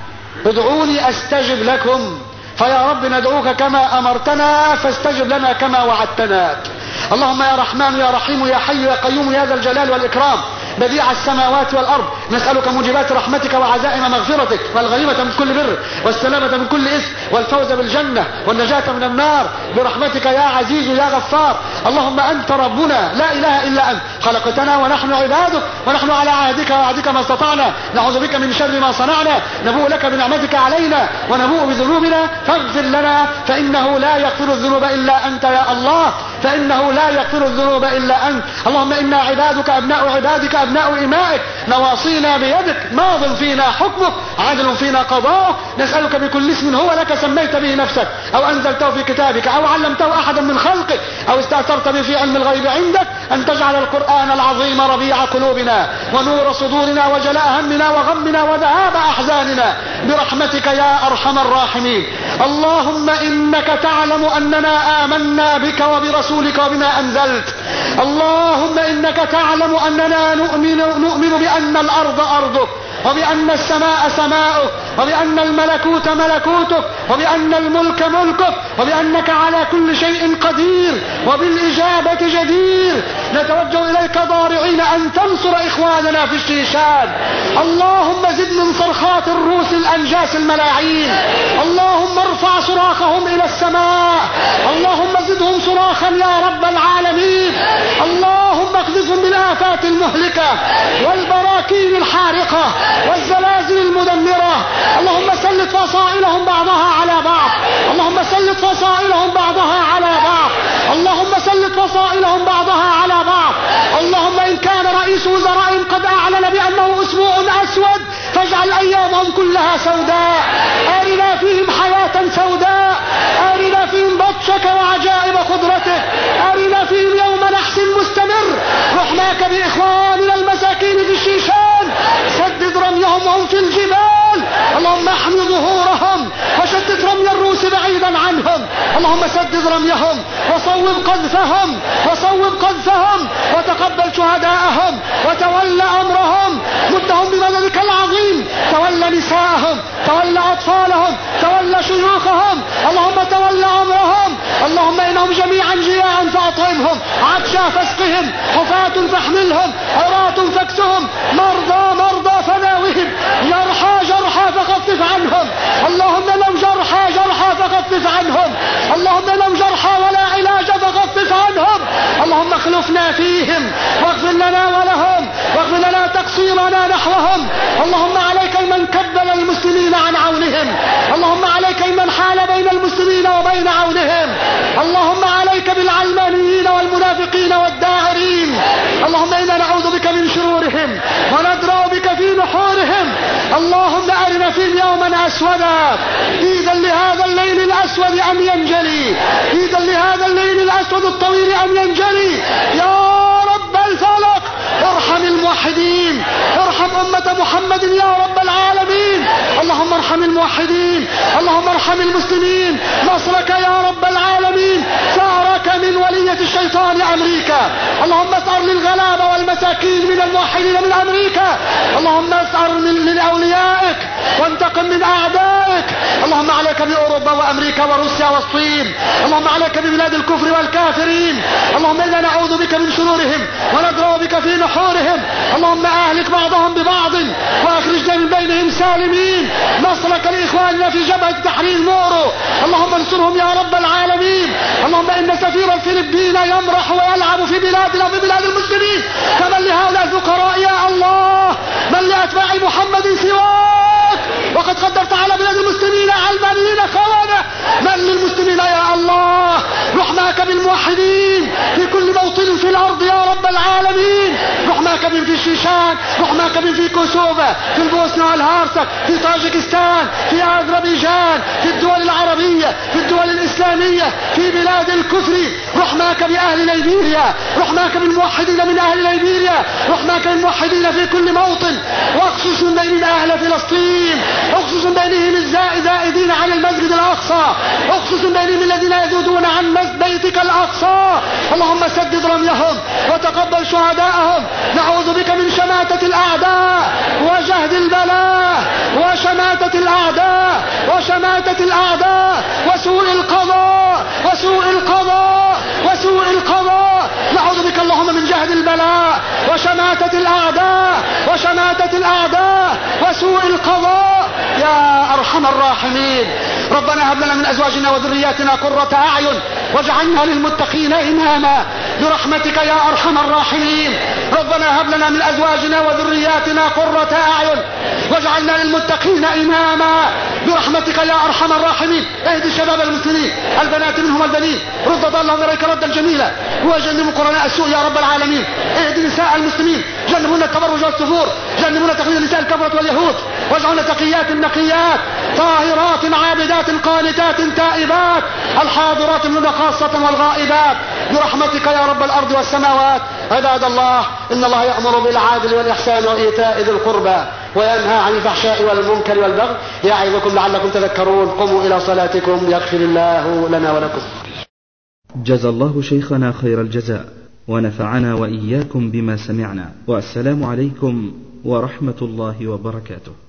ادعوني أستجب لكم. فيا رب ندعوك كما أمرتنا فاستجب لنا كما وعدتنا. اللهم يا رحمن يا رحيم يا حي يا قيوم يا ذا الجلال والإكرام بديع السماوات والأرض، نسألك موجبات رحمتك وعزائم مغفرتك والغنيمة من كل بر والسلامة من كل إثم والفوز بالجنة والنجاة من النار برحمتك يا عزيز يا غفار. اللهم أنت ربنا لا إله إلا أنت، خلقتنا ونحن عبادك ونحن على عهدك ووعدك ما استطعنا، نعوذ بك من شر ما صنعنا، نبوء لك بنعمتك علينا ونبوء بذنوبنا فاغفر لنا فإنه لا يغفر الذنوب إلا أنت يا الله، فإنه لا يغفر الذنوب إلا أنت. اللهم إنا عبادك أبناء عبادك أبناء إمائك، نواصينا بيدك، ماض فينا حكمك، عدل فينا قضاؤك، نسألك بكل اسم هو لك سميت به نفسك أو أنزلته في كتابك أو علمته أحدا من خلقك أو استأثرت به في علم الغيب عندك أن تجعل القرآن العظيم ربيع قلوبنا ونور صدورنا وجلاء همنا وغمنا وذهاب أحزاننا برحمتك يا أرحم الراحمين. اللهم إنك تعلم أننا آمنا بك وبرسولك وبما أنزلت. اللهم إنك تعلم أننا نؤمن بأن الأرض أرضك وبأن السماء سماؤك وبأن الملكوت ملكوتك وبأن الملك ملكك وبأنك على كل شيء قدير وبالإجابة جدير. نتوجه إليك ضارعين أن تنصر إخواننا في الشيشان. اللهم زد من صرخات الروس الأنجاس الملاعين. اللهم ارفع صراخهم إلى السماء. اللهم زدهم صراخا يا رب العالمين. اللهم اقذفهم بالآفات المهلكة والبراكين الحارقة والزلازل المدمرة. اللهم سلط فصائلهم بعضها على بعض. اللهم سلط فصائلهم بعضها على بعض. اللهم سلط فصائلهم بعضها على بعض. اللهم إن كان رئيس وزراء قد أعلن بأنه أسبوع أسود فاجعل أيامهم كلها سوداء. أرنا فيهم حياة سوداء. أرنا فيهم بطشك وعجائب قدرتك. أرنا فيهم يوم نحس مستمر. رحماك بإخواننا المساكين في الشيشان، سدد رميهم وهم في الجبال. اللهم احمي ظهورهم وشتت رمي الروس بعيدا عنهم. اللهم سدد رميهم وصوب قذفهم وتقبل شهداءهم وتولى أمرهم. مدهم بمددك العظيم. تولى نساءهم، تولى أطفالهم، تولى شيوخهم. اللهم تولى أمرهم. اللهم إنهم جميعا جياعا فأطعمهم، عطشا فاسقهم، حفاة فاحملهم، عراة فاكسهم، مرضى فناوهم، جرحى فخفف عنهم. اللهم لو جرحى فخفف عنهم. اللهم لو جرحى ولا علاج فخفف عنهم. اللهم اخلفنا فيهم واغفر لنا ولهم واغفر لنا تقصيرنا نحوهم. اللهم عليك من كبل المسلمين عن عونهم. اللهم عليك من حال بين المسلمين وبين عونهم. اللهم عليك بالعلمانيين والمنافقين والداعرين. اللهم إنا نعوذ بك من شرورهم وندرأ بك في نحورهم. اللهم أرنا فيهم يوما أسودا إيدا لهذا الليل الأسود أن ينجلي، إيدا لهذا الليل الأسود الطويل أن ينجلي. يا رب الفلق ارحم الموحدين، ارحم أمة محمد يا رب العالمين. اللهم ارحم الموحدين، اللهم ارحم المسلمين. نصرك يا رب العالمين ثارك من ولية الشيطان أمريكا. اللهم اسأر للغلابة والمساكين من الموحدين من أمريكا. اللهم اسأر لأوليائك وانتقم من أعدائك. اللهم عليك بأوروبا وأمريكا وروسيا والصين. اللهم عليك ببلاد الكفر والكافرين. اللهم إنا نعوذ بك من شرورهم وندرأ بك في نحورهم. اللهم أهلك بعضهم ببعض وأخرجنا من بينهم سالمين. نصرك لإخواننا في جبهة تحرير مورو. اللهم انصرهم يا رب العالمين. اللهم إن سفير الفلبين يمرح ويلعب في بلادنا وفي بلاد المسلمين. فمن لهؤلاء الفقراء يا الله، من لأتباع محمد سواك، وقد قدرت على بلاد المسلمين علمانيين خونة. من للمسلمين يا الله؟ رحماك بالموحدين في كل موطن في الأرض يا رب العالمين. رحماك بهم في الشيشان، رحماك بهم في كوسوفا، في البوسنة والهرسك، في طاجكستان، في أذربيجان، في الدول العربية، في الدول الإسلامية، في بلاد الكفر. رحماك بأهل ليبيريا، رحماك بالموحدين من أهل ليبيريا، رحماك بالموحدين في كل موطن. واخصص من أهل فلسطين، اخصص اخصص بينهم الزائدين عن المسجد الأقصى، اخصص بينهم الذين يذودون عن بيتك الأقصى. اللهم سدد رميهم وتقبل شهداءهم. نعوذ بك من شماتة الأعداء وجهد البلاء وشماتة الأعداء وسوء القضاء. نعوذ بك اللهم من جهد البلاء وشماتة الأعداء وسوء القضاء يا أرحم الراحمين. ربنا هب لنا من أزواجنا وذرياتنا قرة أعين واجعلنا للمتقين إماما برحمتك يا أرحم الراحمين. ربنا هب لنا من أزواجنا وذرياتنا قرة أعين واجعلنا للمتقين إماما برحمتك يا أرحم الراحمين. اهد شباب المسلمين البنات منهم البنين، رد ضالهم إليك ردا جميلا، وجنبوا قرناء السوء يا رب العالمين. اهد نساء المسلمين، جنبونا التبرج والسفور، جنبونا تقليد نساء الكفرة واليهود، واجعلنا تقيات نقيات طاهرات عابدات قانتات تائبات الحاضرات من خاصة والغائبات برحمتك يا رب الأرض والسماوات. عباد الله، إن الله يأمر بالعدل والإحسان وإيتاء ذي القربى وينهى عن الفحشاء والمنكر والبغي يعظكم لعلكم تذكرون. قوموا إلى صلاتكم يغفر الله لنا ولكم. جزى الله شيخنا خير الجزاء ونفعنا وإياكم بما سمعنا، والسلام عليكم ورحمة الله وبركاته.